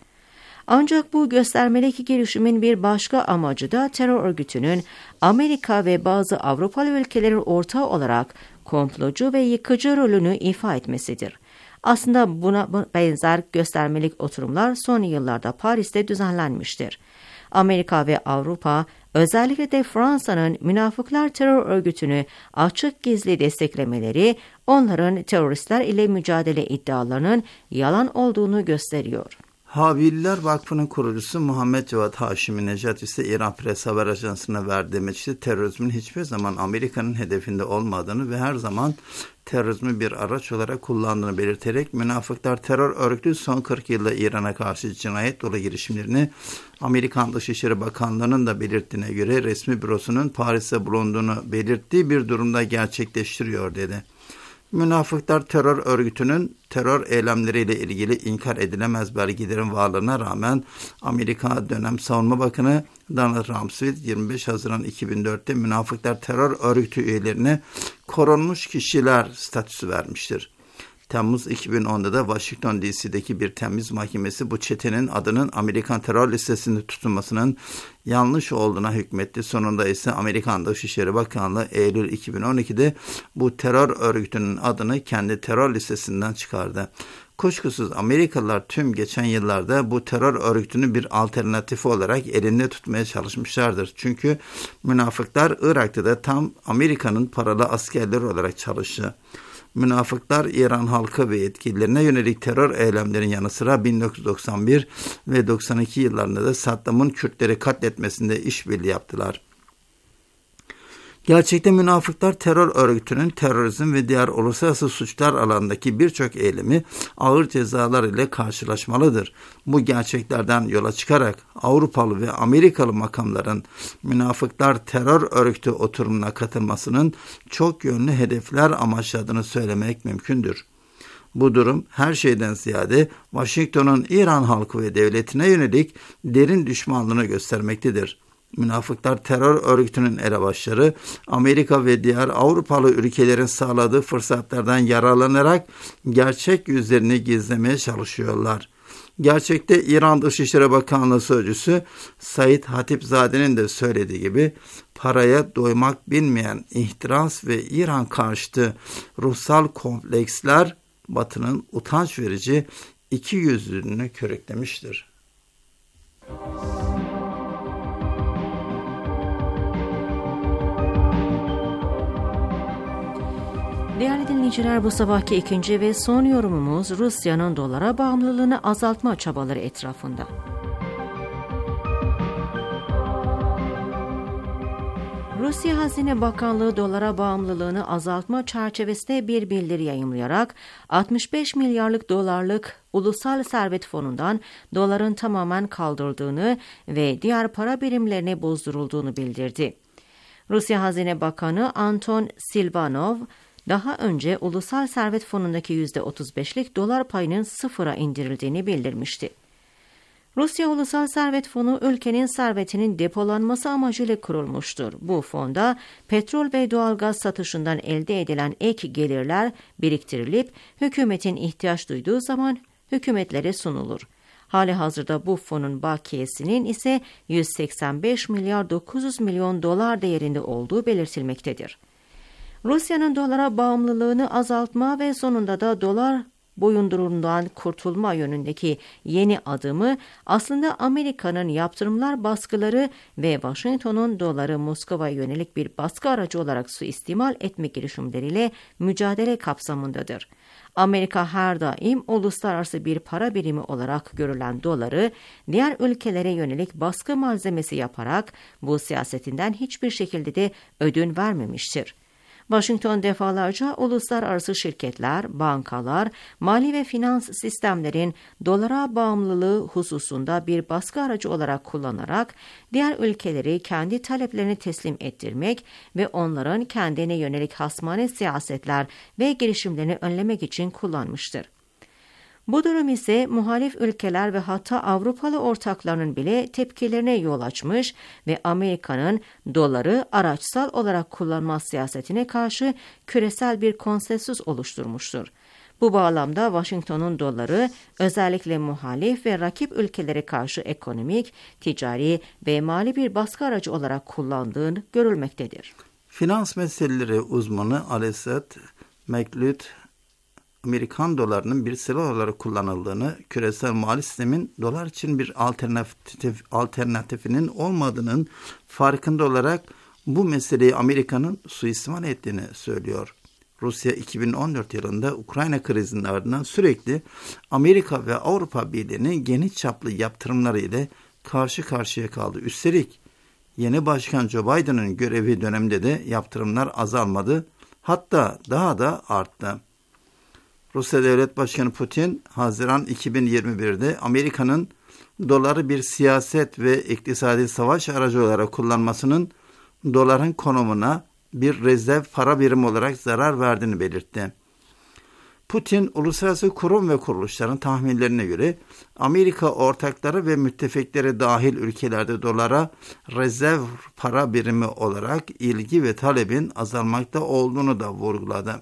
Ancak bu göstermelik girişimin bir başka amacı da terör örgütünün Amerika ve bazı Avrupalı ülkelerin ortağı olarak komplocu ve yıkıcı rolünü ifa etmesidir. Aslında buna benzer göstermelik oturumlar son yıllarda Paris'te düzenlenmiştir. Amerika ve Avrupa, özellikle de Fransa'nın münafıklar terör örgütünü açık gizli desteklemeleri, onların teröristler ile mücadele iddialarının yalan olduğunu gösteriyor. Havililer Vakfı'nın kurucusu Muhammed Cevat Haşimi Necat ise İran Press Haber Ajansı'na verdiği meçhide terörizmin hiçbir zaman Amerika'nın hedefinde olmadığını ve her zaman terörizmi bir araç olarak kullandığını belirterek münafıklar terör örgütü son 40 yılda İran'a karşı cinayet dolu girişimlerini Amerikan Dışişleri Bakanlığı'nın da belirttiğine göre resmi bürosunun Paris'te bulunduğunu belirttiği bir durumda gerçekleştiriyor dedi. Münafıklar terör örgütünün terör eylemleriyle ilgili inkar edilemez belgelerin varlığına rağmen Amerika dönem Savunma Bakanı Donald Rumsfeld 25 Haziran 2004'te münafıklar terör örgütü üyelerine korunmuş kişiler statüsü vermiştir. Temmuz 2010'da da Washington DC'deki bir temiz mahkemesi bu çetenin adının Amerikan terör listesinde tutulmasının yanlış olduğuna hükmetti. Sonunda ise Amerikan Dışişleri Bakanlığı Eylül 2012'de bu terör örgütünün adını kendi terör listesinden çıkardı. Kuşkusuz Amerikalılar tüm geçen yıllarda bu terör örgütünü bir alternatifi olarak elinde tutmaya çalışmışlardır. Çünkü münafıklar Irak'ta da tam Amerika'nın paralı askerleri olarak çalıştı. Münafıklar İran halkı ve yetkililerine yönelik terör eylemlerinin yanı sıra 1991 ve 92 yıllarında da Saddam'ın Kürtleri katletmesinde işbirliği yaptılar. Gerçekte münafıklar terör örgütünün terörizm ve diğer uluslararası suçlar alanındaki birçok eylemi ağır cezalar ile karşılaşmalıdır. Bu gerçeklerden yola çıkarak Avrupalı ve Amerikalı makamların münafıklar terör örgütü oturumuna katılmasının çok yönlü hedefler amaçladığını söylemek mümkündür. Bu durum her şeyden ziyade Washington'un İran halkı ve devletine yönelik derin düşmanlığını göstermektedir. Münafıklar terör örgütünün elebaşları Amerika ve diğer Avrupalı ülkelerin sağladığı fırsatlardan yararlanarak gerçek yüzlerini gizlemeye çalışıyorlar. Gerçekte İran Dışişleri Bakanlığı Sözcüsü Said Hatipzade'nin de söylediği gibi paraya doymak bilmeyen ihtiras ve İran karşıtı ruhsal kompleksler Batı'nın utanç verici ikiyüzlülüğünü körüklemiştir. Değerli dinleyiciler, bu sabahki ikinci ve son yorumumuz Rusya'nın dolara bağımlılığını azaltma çabaları etrafında. Rusya Hazine Bakanlığı dolara bağımlılığını azaltma çerçevesinde bir bildiri yayımlayarak 65 milyarlık dolarlık Ulusal Servet Fonu'ndan doların tamamen kaldırıldığını ve diğer para birimlerine bozdurulduğunu bildirdi. Rusya Hazine Bakanı Anton Silvanov, daha önce Ulusal Servet Fonu'ndaki %35'lik dolar payının sıfıra indirildiğini bildirmişti. Rusya Ulusal Servet Fonu ülkenin servetinin depolanması amacıyla kurulmuştur. Bu fonda petrol ve doğalgaz satışından elde edilen ek gelirler biriktirilip hükümetin ihtiyaç duyduğu zaman hükümetlere sunulur. Halihazırda bu fonun bakiyesinin ise 185 milyar 900 milyon dolar değerinde olduğu belirtilmektedir. Rusya'nın dolara bağımlılığını azaltma ve sonunda da dolar boyunduruğundan kurtulma yönündeki yeni adımı aslında Amerika'nın yaptırımlar baskıları ve Washington'un doları Moskova'ya yönelik bir baskı aracı olarak suistimal etme girişimleriyle mücadele kapsamındadır. Amerika her daim uluslararası bir para birimi olarak görülen doları diğer ülkelere yönelik baskı malzemesi yaparak bu siyasetinden hiçbir şekilde de ödün vermemiştir. Washington defalarca uluslararası şirketler, bankalar, mali ve finans sistemlerin dolara bağımlılığı hususunda bir baskı aracı olarak kullanarak diğer ülkeleri kendi taleplerini teslim ettirmek ve onların kendine yönelik hasmane siyasetler ve girişimlerini önlemek için kullanmıştır. Bu durum ise muhalif ülkeler ve hatta Avrupalı ortaklarının bile tepkilerine yol açmış ve Amerika'nın doları araçsal olarak kullanma siyasetine karşı küresel bir konsensüs oluşturmuştur. Bu bağlamda Washington'un doları özellikle muhalif ve rakip ülkelere karşı ekonomik, ticari ve mali bir baskı aracı olarak kullandığını görülmektedir. Finans meseleleri uzmanı Alessat McLeod, Amerikan dolarının bir silah olarak kullanıldığını, küresel mali sistemin dolar için bir alternatifinin olmadığının farkında olarak bu meseleyi Amerika'nın suistimal ettiğini söylüyor. Rusya 2014 yılında Ukrayna krizinin ardından sürekli Amerika ve Avrupa Birliği'nin geniş çaplı yaptırımları ile karşı karşıya kaldı. Üstelik yeni başkan Joe Biden'ın görevi döneminde de yaptırımlar azalmadı, hatta daha da arttı. Rusya Devlet Başkanı Putin, Haziran 2021'de Amerika'nın doları bir siyaset ve iktisadi savaş aracı olarak kullanmasının doların konumuna bir rezerv para birimi olarak zarar verdiğini belirtti. Putin, uluslararası kurum ve kuruluşların tahminlerine göre Amerika ortakları ve müttefikleri dahil ülkelerde dolara rezerv para birimi olarak ilgi ve talebin azalmakta olduğunu da vurguladı.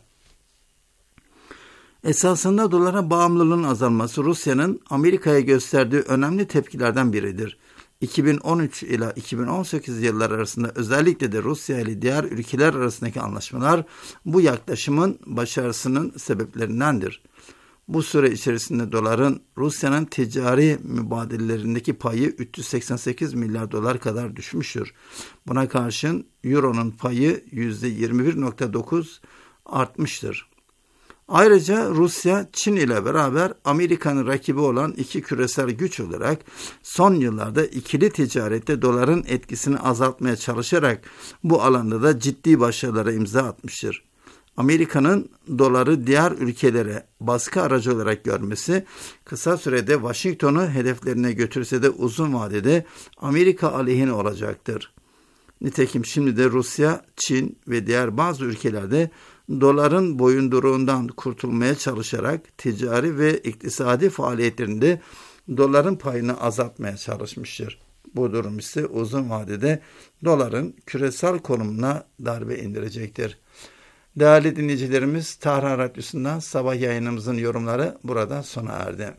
Esasında dolara bağımlılığın azalması Rusya'nın Amerika'ya gösterdiği önemli tepkilerden biridir. 2013 ila 2018 yılları arasında özellikle de Rusya ile diğer ülkeler arasındaki anlaşmalar bu yaklaşımın başarısının sebeplerindendir. Bu süre içerisinde doların Rusya'nın ticari mübadelelerindeki payı 388 milyar dolar kadar düşmüştür. Buna karşın Euro'nun payı %21.9 artmıştır. Ayrıca Rusya, Çin ile beraber Amerika'nın rakibi olan iki küresel güç olarak son yıllarda ikili ticarette doların etkisini azaltmaya çalışarak bu alanda da ciddi başarılara imza atmıştır. Amerika'nın doları diğer ülkelere baskı aracı olarak görmesi kısa sürede Washington'u hedeflerine götürse de uzun vadede Amerika aleyhine olacaktır. Nitekim şimdi de Rusya, Çin ve diğer bazı ülkelerde doların boyunduruğundan kurtulmaya çalışarak ticari ve iktisadi faaliyetlerinde doların payını azaltmaya çalışmıştır. Bu durum ise uzun vadede doların küresel konumuna darbe indirecektir. Değerli dinleyicilerimiz, Tahran Radyosu'ndan sabah yayınımızın yorumları burada sona erdi.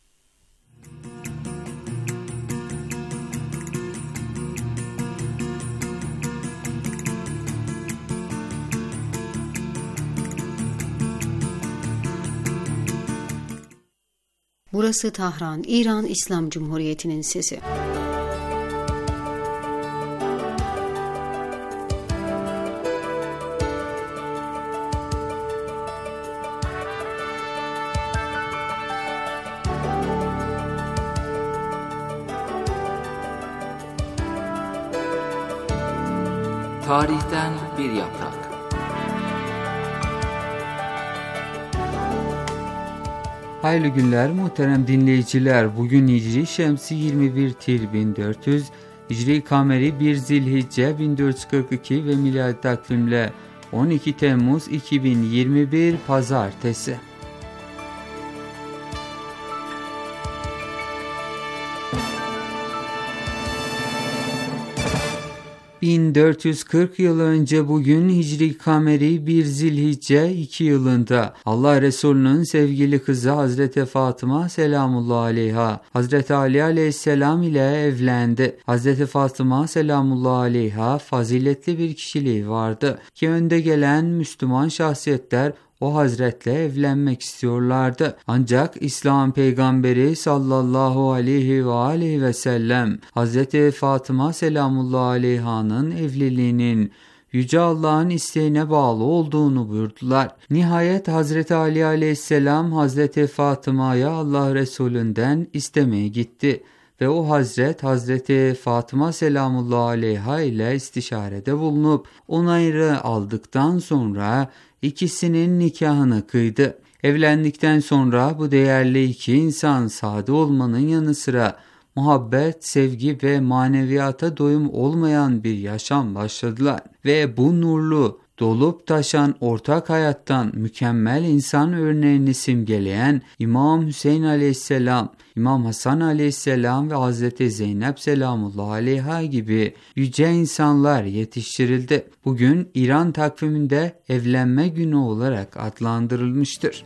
Burası Tahran, İran İslam Cumhuriyeti'nin sesi. Tarihten bir yaprak. Hayırlı günler muhterem dinleyiciler. Bugün Hicri Şemsi 21 Tir 1400, Hicri Kameri 1 Zilhicce 1442 ve miladi takvimle 12 Temmuz 2021 Pazartesi. ...1440 yıl önce bugün Hicri Kameri 1 Zilhicce 2 yılında Allah Resulü'nün sevgili kızı Hazreti Fatıma selamullahi aleyha Hazreti Ali aleyhisselam ile evlendi. Hazreti Fatıma selamullahi aleyha faziletli bir kişiliği vardı ki önde gelen Müslüman şahsiyetler o hazretle evlenmek istiyorlardı. Ancak İslam peygamberi sallallahu aleyhi ve sellem Hazreti Fatıma selamullahi aleyha'nın evliliğinin Yüce Allah'ın isteğine bağlı olduğunu buyurdular. Nihayet Hazreti Ali aleyhisselam Hazreti Fatıma'ya Allah Resulünden istemeye gitti ve o Hazreti Fatıma selamullahi aleyha ile istişarede bulunup onayını aldıktan sonra ikisinin nikahını kıydı. Evlendikten sonra bu değerli iki insan sade olmanın yanı sıra muhabbet, sevgi ve maneviyata doyum olmayan bir yaşam başladılar ve bu nurlu, dolup taşan ortak hayattan mükemmel insan örneğini simgeleyen İmam Hüseyin aleyhisselam, İmam Hasan aleyhisselam ve Hazreti Zeynep selamullahi aleyha gibi yüce insanlar yetiştirildi. Bugün İran takviminde evlenme günü olarak adlandırılmıştır.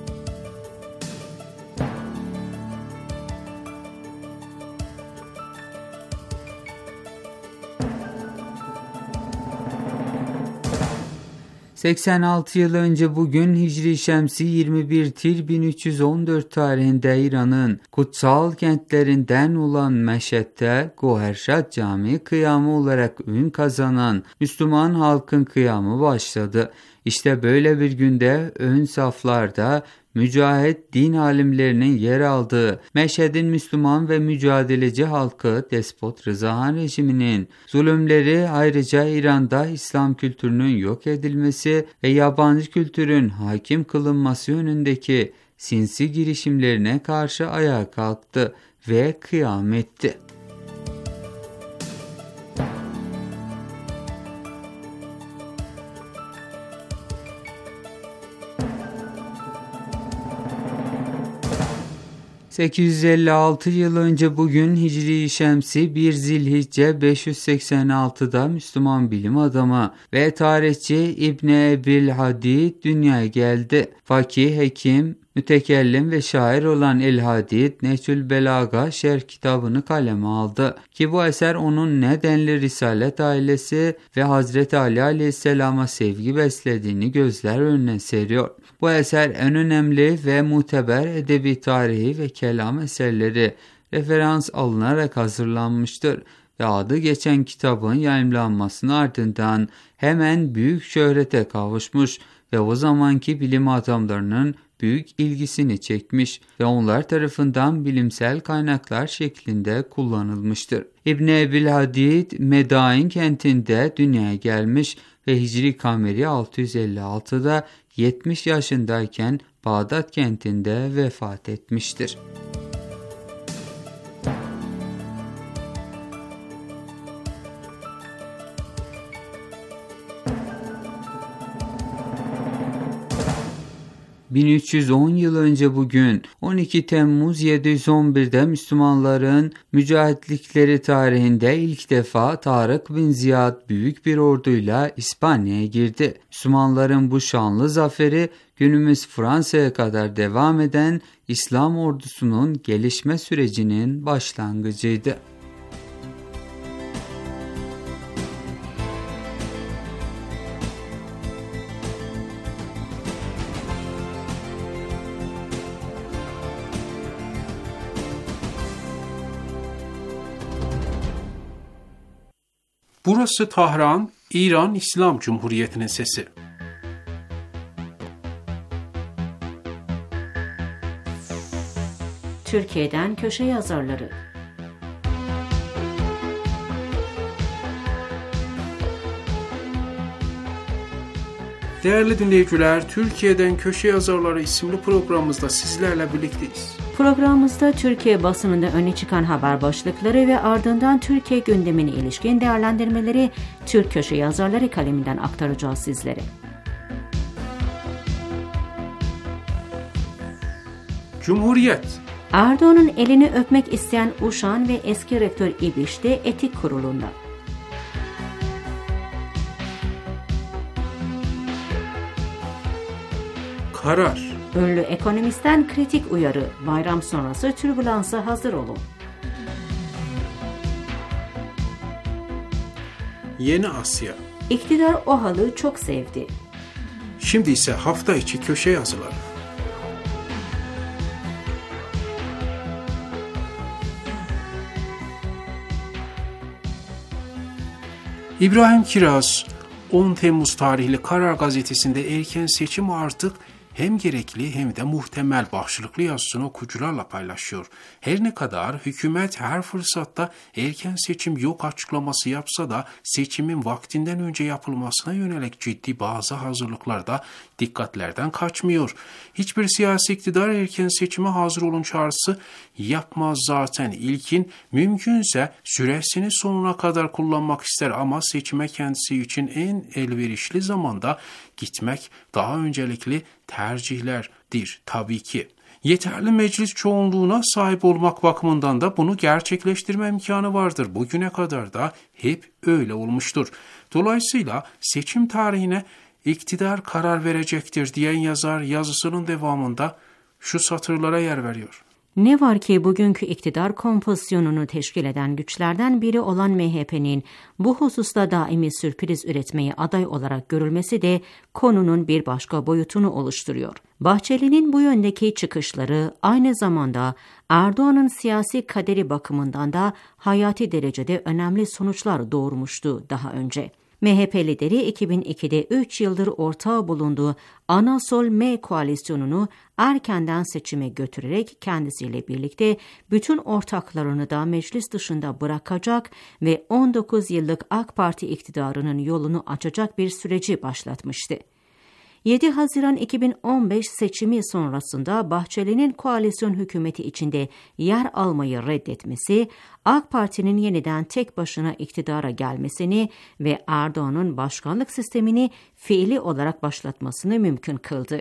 ...86 yıl önce bugün Hicri Şemsi 21 Tir 1314 tarihinde İran'ın kutsal kentlerinden olan Meşhed'de Goherşad Camii kıyamı olarak ün kazanan Müslüman halkın kıyamı başladı. İşte böyle bir günde ön saflarda mücahit din alimlerinin yer aldığı Meşhed'in Müslüman ve mücadeleci halkı Despot Rıza Han rejiminin zulümleri, ayrıca İran'da İslam kültürünün yok edilmesi ve yabancı kültürün hakim kılınması yönündeki sinsi girişimlerine karşı ayağa kalktı ve kıyam etti. ...856 yıl önce bugün Hicri Şemsi 1 Zilhicce 586'da Müslüman bilim adamı ve tarihçi İbn Ebil Hadid dünyaya geldi. Fakih, hekim, mütekellim ve şair olan El-Hadid, Nehcül Belaga şerh kitabını kaleme aldı ki bu eser onun nedenli Risalet ailesi ve Hazreti Ali aleyhisselama sevgi beslediğini gözler önüne seriyor. Bu eser en önemli ve muteber edebi tarihi ve kelam eserleri referans alınarak hazırlanmıştır ve adı geçen kitabın yayımlanmasının ardından hemen büyük şöhrete kavuşmuş ve o zamanki bilim adamlarının büyük ilgisini çekmiş ve onlar tarafından bilimsel kaynaklar şeklinde kullanılmıştır. İbn Ebil Hadid, Medain kentinde dünyaya gelmiş ve Hicri Kameri 656'da 70 yaşındayken Bağdat kentinde vefat etmiştir. ...1310 yıl önce bugün 12 Temmuz 711'de Müslümanların mücahitlikleri tarihinde ilk defa Tarık bin Ziyad büyük bir orduyla İspanya'ya girdi. Müslümanların bu şanlı zaferi günümüz Fransa'ya kadar devam eden İslam ordusunun gelişme sürecinin başlangıcıydı. Burası Tahran, İran İslam Cumhuriyeti'nin sesi. Türkiye'den köşe yazarları. Değerli dinleyiciler, Türkiye'den Köşe Yazarları isimli programımızda sizlerle birlikteyiz. Programımızda Türkiye basınında öne çıkan haber başlıkları ve ardından Türkiye gündemine ilişkin değerlendirmeleri Türk Köşe Yazarları kaleminden aktaracağız sizlere. Cumhuriyet. Erdoğan'ın elini öpmek isteyen Uşan ve eski rektör İbiş de etik kurulunda. Karar. Ünlü ekonomistten kritik uyarı, bayram sonrası türbülansa hazır olun. Yeni Asya. İktidar OHAL'ı çok sevdi. Şimdi ise hafta içi köşe yazıları. İbrahim Kiraz, 10 Temmuz tarihli Karar Gazetesi'nde erken seçim artık hem gerekli hem de muhtemel başlıklı yazısını okuyucularla paylaşıyor. Her ne kadar hükümet her fırsatta erken seçim yok açıklaması yapsa da seçimin vaktinden önce yapılmasına yönelik ciddi bazı hazırlıklarda dikkatlerden kaçmıyor. Hiçbir siyasi iktidar erken seçime hazır olun çağrısı yapmaz zaten. İlkin mümkünse süresini sonuna kadar kullanmak ister ama seçime kendisi için en elverişli zamanda gitmek daha öncelikli tercihlerdir tabii ki. Yeterli meclis çoğunluğuna sahip olmak bakımından da bunu gerçekleştirme imkanı vardır. Bugüne kadar da hep öyle olmuştur. Dolayısıyla seçim tarihine iktidar karar verecektir diyen yazar yazısının devamında şu satırlara yer veriyor. Ne var ki bugünkü iktidar kompozisyonunu teşkil eden güçlerden biri olan MHP'nin bu hususta daimi sürpriz üretmeye aday olarak görülmesi de konunun bir başka boyutunu oluşturuyor. Bahçeli'nin bu yöndeki çıkışları aynı zamanda Erdoğan'ın siyasi kaderi bakımından da hayati derecede önemli sonuçlar doğurmuştu daha önce. MHP lideri 2002'de 3 yıldır ortağı bulunduğu Ana-Sol-M koalisyonunu erkenden seçime götürerek kendisiyle birlikte bütün ortaklarını da meclis dışında bırakacak ve 19 yıllık AK Parti iktidarının yolunu açacak bir süreci başlatmıştı. 7 Haziran 2015 seçimi sonrasında Bahçeli'nin koalisyon hükümeti içinde yer almayı reddetmesi, AK Parti'nin yeniden tek başına iktidara gelmesini ve Erdoğan'ın başkanlık sistemini fiili olarak başlatmasını mümkün kıldı.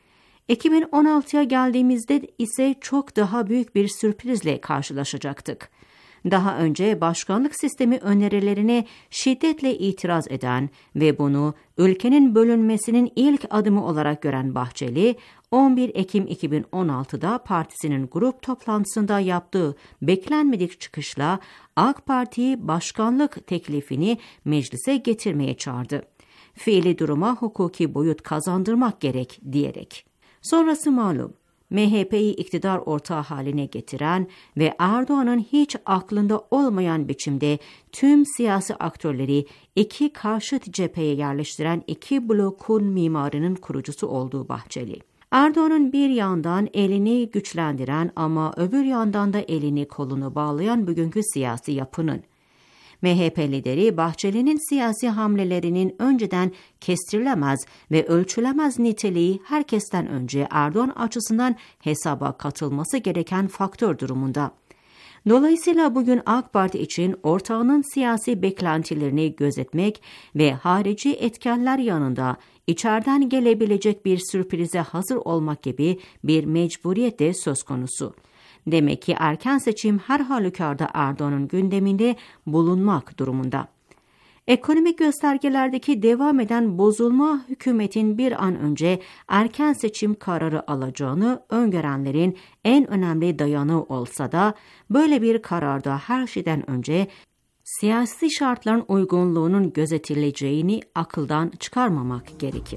2016'ya geldiğimizde ise çok daha büyük bir sürprizle karşılaşacaktık. Daha önce başkanlık sistemi önerilerine şiddetle itiraz eden ve bunu ülkenin bölünmesinin ilk adımı olarak gören Bahçeli, 11 Ekim 2016'da partisinin grup toplantısında yaptığı beklenmedik çıkışla AK Parti'yi başkanlık teklifini meclise getirmeye çağırdı. Fiili duruma hukuki boyut kazandırmak gerek diyerek. Sonrası malum. MHP'yi iktidar ortağı haline getiren ve Erdoğan'ın hiç aklında olmayan biçimde tüm siyasi aktörleri iki karşıt cepheye yerleştiren iki blokun mimarının kurucusu olduğu Bahçeli. Erdoğan'ın bir yandan elini güçlendiren ama öbür yandan da elini kolunu bağlayan bugünkü siyasi yapının. MHP lideri Bahçeli'nin siyasi hamlelerinin önceden kestirilemez ve ölçülemez niteliği herkesten önce Erdoğan açısından hesaba katılması gereken faktör durumunda. Dolayısıyla bugün AK Parti için ortağının siyasi beklentilerini gözetmek ve harici etkenler yanında içeriden gelebilecek bir sürprize hazır olmak gibi bir mecburiyet de söz konusu. Demek ki erken seçim her halükarda Erdoğan'ın gündeminde bulunmak durumunda. Ekonomik göstergelerdeki devam eden bozulma hükümetin bir an önce erken seçim kararı alacağını öngörenlerin en önemli dayanığı olsa da böyle bir kararda her şeyden önce siyasi şartların uygunluğunun gözetileceğini akıldan çıkarmamak gerekir.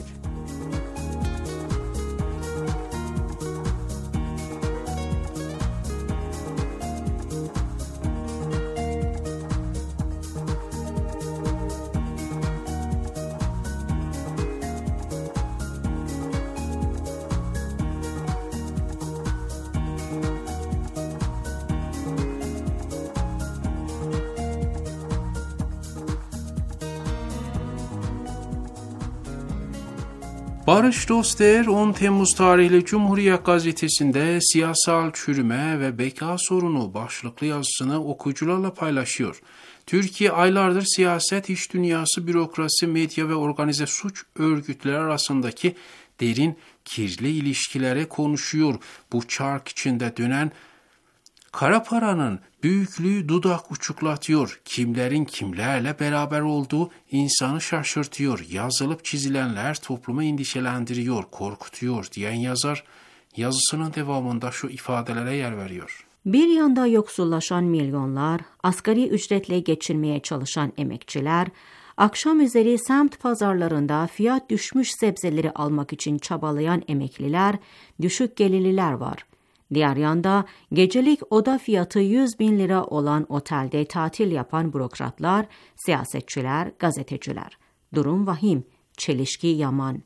Barış Doster 10 Temmuz tarihli Cumhuriyet Gazetesi'nde siyasal çürüme ve beka sorunu başlıklı yazısını okuyucularla paylaşıyor. Türkiye aylardır siyaset, iş dünyası, bürokrasi, medya ve organize suç örgütleri arasındaki derin, kirli ilişkilere konuşuyor. Bu çark içinde dönen kara paranın büyüklüğü dudak uçuklatıyor. Kimlerin kimlerle beraber olduğu insanı şaşırtıyor. Yazılıp çizilenler toplumu endişelendiriyor, korkutuyor diyen yazar yazısının devamında şu ifadelere yer veriyor. Bir yanda yoksullaşan milyonlar, asgari ücretle geçinmeye çalışan emekçiler, Akşam üzeri semt pazarlarında fiyat düşmüş sebzeleri almak için çabalayan emekliler, düşük gelirliler var. Diğer yanda gecelik oda fiyatı 100.000 lira olan otelde tatil yapan bürokratlar, siyasetçiler, gazeteciler. Durum vahim, çelişki yaman.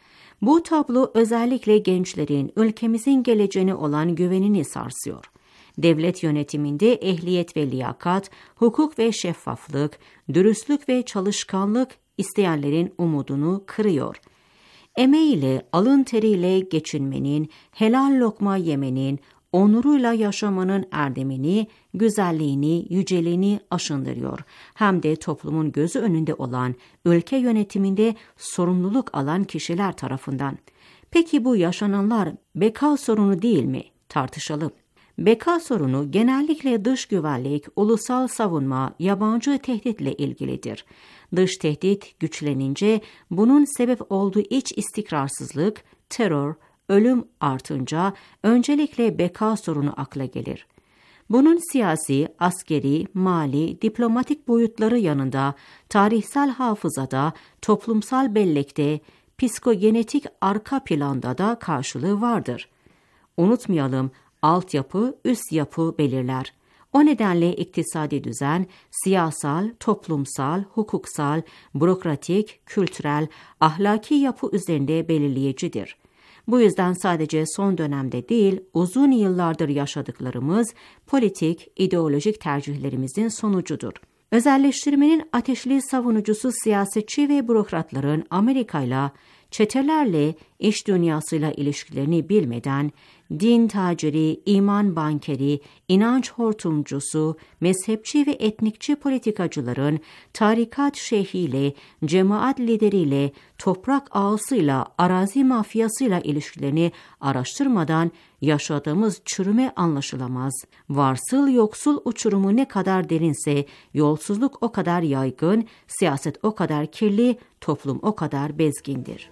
Bu tablo özellikle gençlerin ülkemizin geleceğine olan güvenini sarsıyor. Devlet yönetiminde ehliyet ve liyakat, hukuk ve şeffaflık, dürüstlük ve çalışkanlık isteyenlerin umudunu kırıyor. Emeğiyle, alın teriyle geçinmenin, helal lokma yemenin, onuruyla yaşamanın erdemini, güzelliğini, yüceliğini aşındırıyor. Hem de toplumun gözü önünde olan, ülke yönetiminde sorumluluk alan kişiler tarafından. Peki bu yaşananlar beka sorunu değil mi? Tartışalım. Beka sorunu genellikle dış güvenlik, ulusal savunma, yabancı tehditle ilgilidir. Dış tehdit güçlenince bunun sebep olduğu iç istikrarsızlık, terör, ölüm artınca öncelikle beka sorunu akla gelir. Bunun siyasi, askeri, mali, diplomatik boyutları yanında tarihsel hafızada, toplumsal bellekte, psikogenetik arka planda da karşılığı vardır. Unutmayalım, altyapı, üst yapı belirler. O nedenle iktisadi düzen, siyasal, toplumsal, hukuksal, bürokratik, kültürel, ahlaki yapı üzerinde belirleyicidir. Bu yüzden sadece son dönemde değil, uzun yıllardır yaşadıklarımız politik, ideolojik tercihlerimizin sonucudur. Özelleştirmenin ateşli savunucusu siyasetçi ve bürokratların Amerika'yla, çetelerle, iş dünyasıyla ilişkilerini bilmeden, din taciri, iman bankeri, inanç hortumcusu, mezhepçi ve etnikçi politikacıların tarikat şeyhiyle, cemaat lideriyle, toprak ağasıyla, arazi mafyasıyla ilişkilerini araştırmadan yaşadığımız çürüme anlaşılamaz. Varsıl yoksul uçurumu ne kadar derinse, yolsuzluk o kadar yaygın, siyaset o kadar kirli, toplum o kadar bezgindir.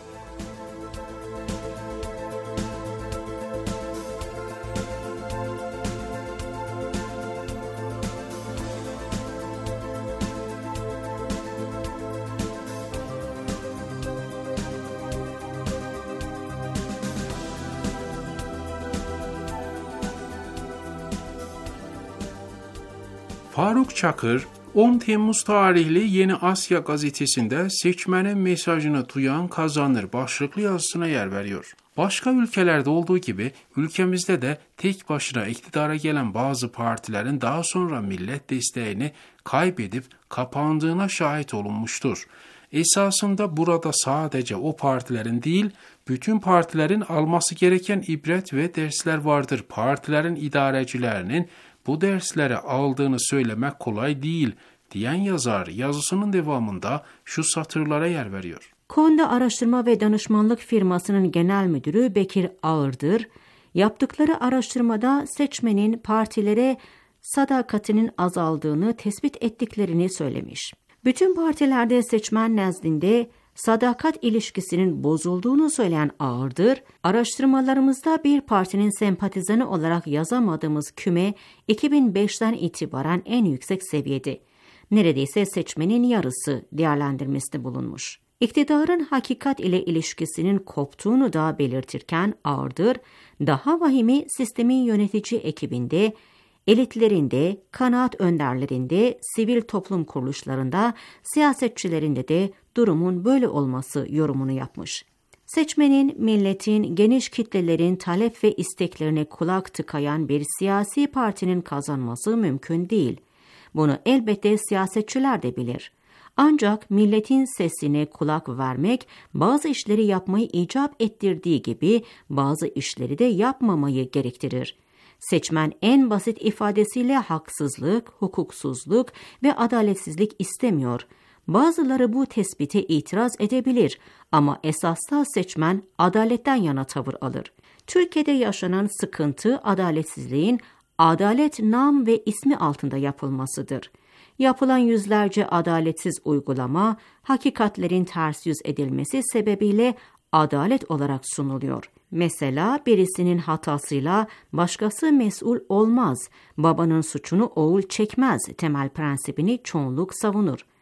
Faruk Çakır, 10 Temmuz tarihli Yeni Asya gazetesinde seçmenin mesajını duyan kazanır başlıklı yazısına yer veriyor. Başka ülkelerde olduğu gibi ülkemizde de tek başına iktidara gelen bazı partilerin daha sonra millet desteğini kaybedip kapandığına şahit olunmuştur. Esasında burada sadece o partilerin değil, bütün partilerin alması gereken ibret ve dersler vardır. Partilerin idarecilerinin bu dersleri aldığını söylemek kolay değil, diyen yazar yazısının devamında şu satırlara yer veriyor. Konda Araştırma ve Danışmanlık firmasının genel müdürü Bekir Ağırdır, yaptıkları araştırmada seçmenin partilere sadakatinin azaldığını tespit ettiklerini söylemiş. Bütün partilerde seçmen nezdinde sadakat ilişkisinin bozulduğunu söyleyen Ağırdır, araştırmalarımızda bir partinin sempatizanı olarak yazamadığımız küme 2005'ten itibaren en yüksek seviyede. Neredeyse seçmenin yarısı değerlendirmesinde bulunmuş. İktidarın hakikat ile ilişkisinin koptuğunu da belirtirken Ağırdır, daha vahimi sistemin yönetici ekibinde, elitlerinde, kanaat önderlerinde, sivil toplum kuruluşlarında, siyasetçilerinde de durumun böyle olması yorumunu yapmış. Seçmenin, milletin, geniş kitlelerin talep ve isteklerine kulak tıkayan bir siyasi partinin kazanması mümkün değil. Bunu elbette siyasetçiler de bilir. Ancak milletin sesine kulak vermek, bazı işleri yapmayı icap ettirdiği gibi bazı işleri de yapmamayı gerektirir. Seçmen en basit ifadesiyle haksızlık, hukuksuzluk ve adaletsizlik istemiyor. Bazıları bu tespite itiraz edebilir ama esasda seçmen adaletten yana tavır alır. Türkiye'de yaşanan sıkıntı adaletsizliğin adalet nam ve ismi altında yapılmasıdır. Yapılan yüzlerce adaletsiz uygulama, hakikatlerin ters yüz edilmesi sebebiyle adalet olarak sunuluyor. Mesela birisinin hatasıyla başkası mesul olmaz, babanın suçunu oğul çekmez temel prensibini çoğunluk savunur.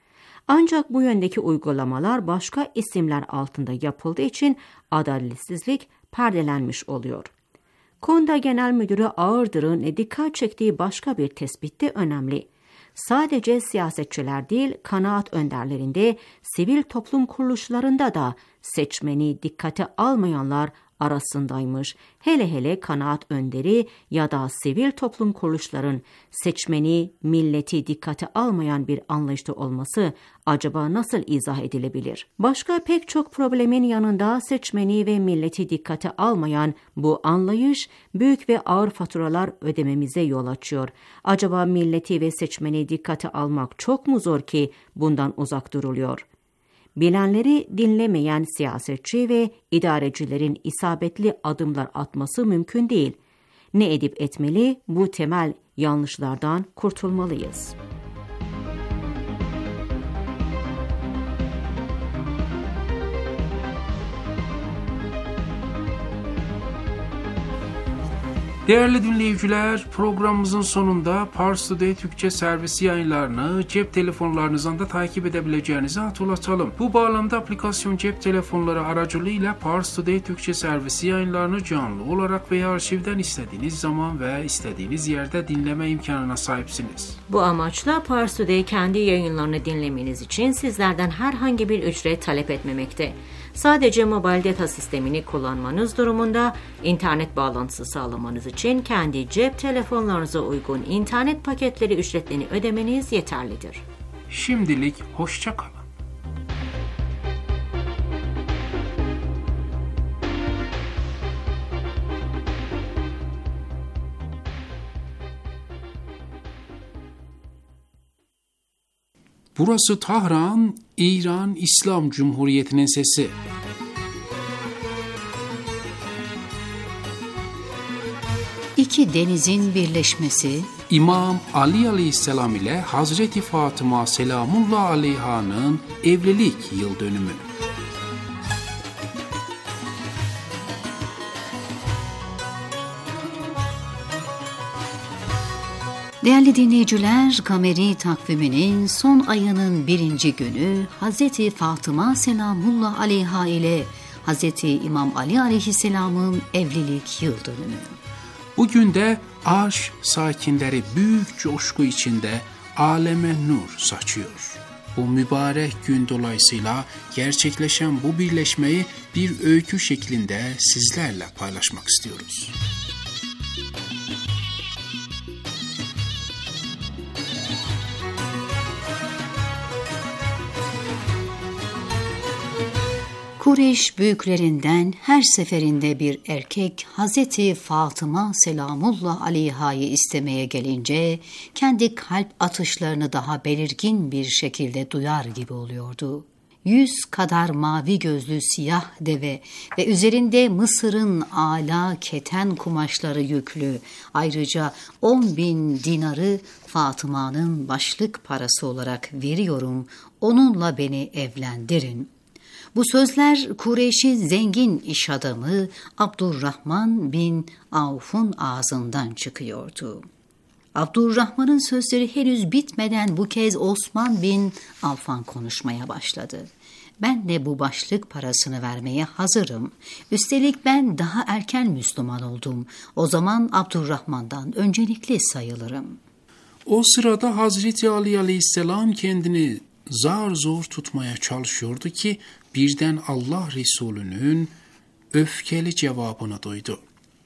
Ancak bu yöndeki uygulamalar başka isimler altında yapıldığı için adaletsizlik perdelenmiş oluyor. KONDA Genel Müdürü Ağırdır'ın dikkat çektiği başka bir tespit de önemli. Sadece siyasetçiler değil, kanaat önderlerinde, sivil toplum kuruluşlarında da seçmeni dikkate almayanlar arasındaymış. Hele hele kanaat önderi ya da sivil toplum kuruluşların seçmeni, milleti dikkate almayan bir anlayışta olması acaba nasıl izah edilebilir? Başka pek çok problemin yanında seçmeni ve milleti dikkate almayan bu anlayış büyük ve ağır faturalar ödememize yol açıyor. Acaba milleti ve seçmeni dikkate almak çok mu zor ki bundan uzak duruluyor? Bilenleri dinlemeyen siyasetçi ve idarecilerin isabetli adımlar atması mümkün değil. Ne edip etmeli? Bu temel yanlışlardan kurtulmalıyız. Değerli dinleyiciler, programımızın sonunda Pars Today Türkçe servisi yayınlarını cep telefonlarınızdan da takip edebileceğinizi hatırlatalım. Bu bağlamda aplikasyon cep telefonları aracılığıyla Pars Today Türkçe servisi yayınlarını canlı olarak veya arşivden istediğiniz zaman ve istediğiniz yerde dinleme imkanına sahipsiniz. Bu amaçla Pars Today kendi yayınlarını dinlemeniz için sizlerden herhangi bir ücret talep etmemekte. Sadece mobil data sistemini kullanmanız durumunda internet bağlantısı sağlamanız için kendi cep telefonlarınıza uygun internet paketleri ücretlerini ödemeniz yeterlidir. Şimdilik hoşça kalın. Burası Tahran, İran İslam Cumhuriyeti'nin sesi. İki denizin birleşmesi, İmam Ali Aleyhisselam ile Hazreti Fatıma Selamullah Aleyha'nın evlilik yıl dönümü. değerli dinleyiciler, kameri takviminin son ayının 1. günü Hazreti Fatıma Selamullah Aleyha ile Hazreti İmam Ali Aleyhisselam'ın evlilik yıl dönümü. Bugün de arş sakinleri büyük coşku içinde aleme nur saçıyor. Bu mübarek gün dolayısıyla gerçekleşen bu birleşmeyi bir öykü şeklinde sizlerle paylaşmak istiyoruz. Kureyş büyüklerinden her seferinde bir erkek Hazreti Fatıma Selamullah Aleyha'yı istemeye gelince kendi kalp atışlarını daha belirgin bir şekilde duyar gibi oluyordu. 100 kadar mavi gözlü siyah deve ve üzerinde Mısır'ın âlâ keten kumaşları yüklü, ayrıca 10.000 dinarı Fatıma'nın başlık parası olarak veriyorum, onunla beni evlendirin. Bu sözler Kureyş'in zengin iş adamı Abdurrahman bin Avf'un ağzından çıkıyordu. Abdurrahman'ın sözleri henüz bitmeden bu kez Osman bin Affan konuşmaya başladı. Ben de bu başlık parasını vermeye hazırım. Üstelik ben daha erken Müslüman oldum. O zaman Abdurrahman'dan öncelikli sayılırım. O sırada Hazreti Ali Aleyhisselam kendini zar zor tutmaya çalışıyordu ki birden Allah Resulü'nün öfkeli cevabını duydu.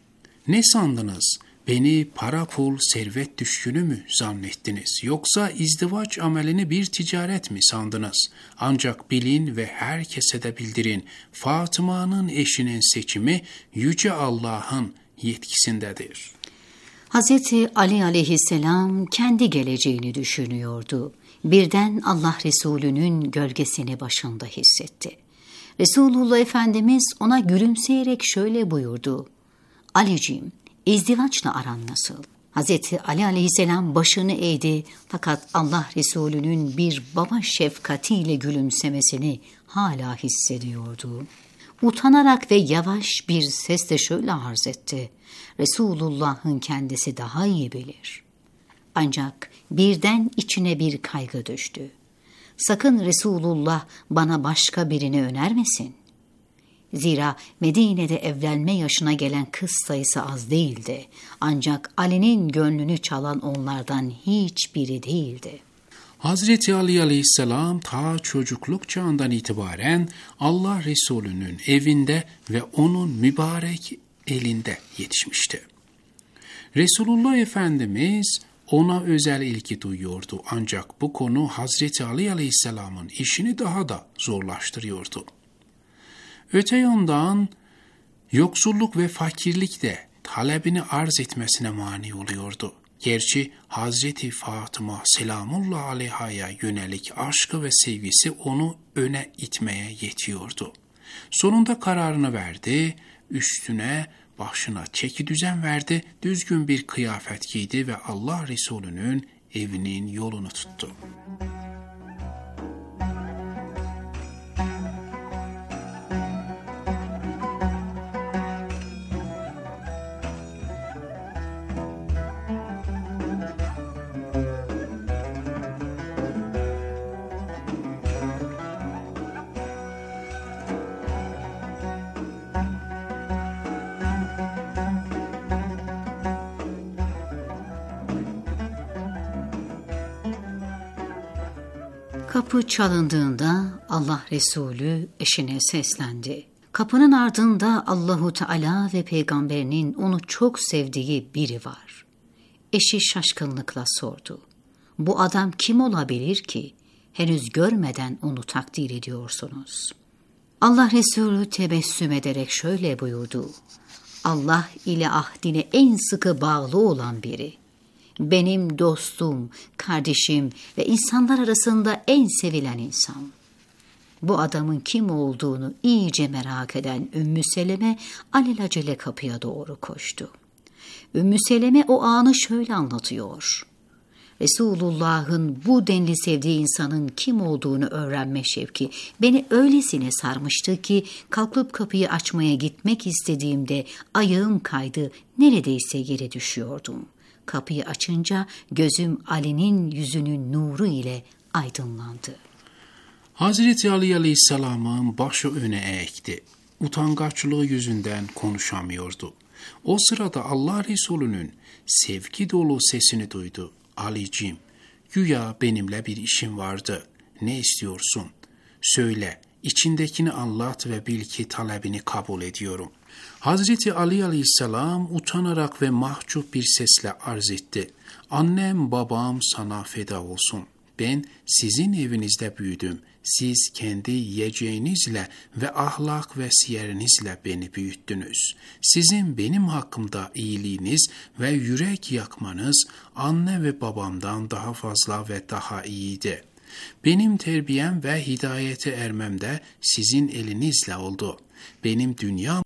Ne sandınız? Beni para pul servet düşkünü mü zannettiniz? Yoksa izdivaç amelini bir ticaret mi sandınız? Ancak bilin ve herkese de bildirin. Fatıma'nın eşinin seçimi Yüce Allah'ın yetkisindedir. Hazreti Ali Aleyhisselam kendi geleceğini düşünüyordu. Birden Allah Resulü'nün gölgesini başında hissetti. Resulullah Efendimiz ona gülümseyerek şöyle buyurdu. Aliciğim, izdivaçla aran nasıl? Hazreti Ali Aleyhisselam başını eğdi fakat Allah Resulü'nün bir baba şefkatiyle gülümsemesini hala hissediyordu. Utanarak ve yavaş bir sesle şöyle arz etti. Resulullah'ın kendisi daha iyi bilir. Ancak birden içine bir kaygı düştü. sakın Resulullah bana başka birini önermesin. Zira Medine'de evlenme yaşına gelen kız sayısı az değildi. Ancak Ali'nin gönlünü çalan onlardan hiçbiri değildi. Hazreti Ali Aleyhisselam ta çocukluk çağından itibaren Allah Resulü'nün evinde ve onun mübarek elinde yetişmişti. Resulullah Efendimiz ona özel ilgi duyuyordu, ancak bu konu Hazreti Ali Aleyhisselam'ın işini daha da zorlaştırıyordu. Öte yandan yoksulluk ve fakirlik de talebini arz etmesine mani oluyordu. Gerçi Hazreti Fatıma selamullah aleyhaya yönelik aşkı ve sevgisi onu öne itmeye yetiyordu. Sonunda kararını verdi, üstüne başına çeki düzen verdi, düzgün bir kıyafet giydi ve Allah Resulü'nün evinin yolunu tuttu. Kapı çalındığında Allah Resulü eşine seslendi. Kapının ardında Allahu Teala ve peygamberinin onu çok sevdiği biri var. Eşi şaşkınlıkla sordu. Bu adam kim olabilir ki? Henüz görmeden onu takdir ediyorsunuz. Allah Resulü tebessüm ederek şöyle buyurdu. Allah ile ahdine en sıkı bağlı olan biri. Benim dostum, kardeşim ve insanlar arasında en sevilen insan. Bu adamın kim olduğunu iyice merak eden Ümmü Seleme alelacele kapıya doğru koştu. Ümmü Seleme o anı şöyle anlatıyor. Resulullah'ın bu denli sevdiği insanın kim olduğunu öğrenme şevki beni öylesine sarmıştı ki kalkıp kapıyı açmaya gitmek istediğimde ayağım kaydı, neredeyse yere düşüyordum. Kapıyı açınca gözüm Ali'nin yüzünün nuru ile aydınlandı. Hazreti Ali Aleyhisselam'ın başı öne eğikti. Utangaçlığı yüzünden konuşamıyordu. O sırada Allah Resulü'nün sevgi dolu sesini duydu. Alicim, güya benimle bir işin vardı. Ne istiyorsun? Söyle, içindekini anlat ve bil ki talebini kabul ediyorum. Hazreti Ali Aleyhisselam utanarak ve mahcup bir sesle arz etti. Annem babam sana feda olsun. Ben sizin evinizde büyüdüm. Siz kendi yiyeceğinizle ve ahlak ve siyerinizle beni büyüttünüz. Sizin benim hakkımda iyiliğiniz ve yürek yakmanız anne ve babamdan daha fazla ve daha iyiydi. Benim terbiyem ve hidayete ermem de sizin elinizle oldu. Benim dünya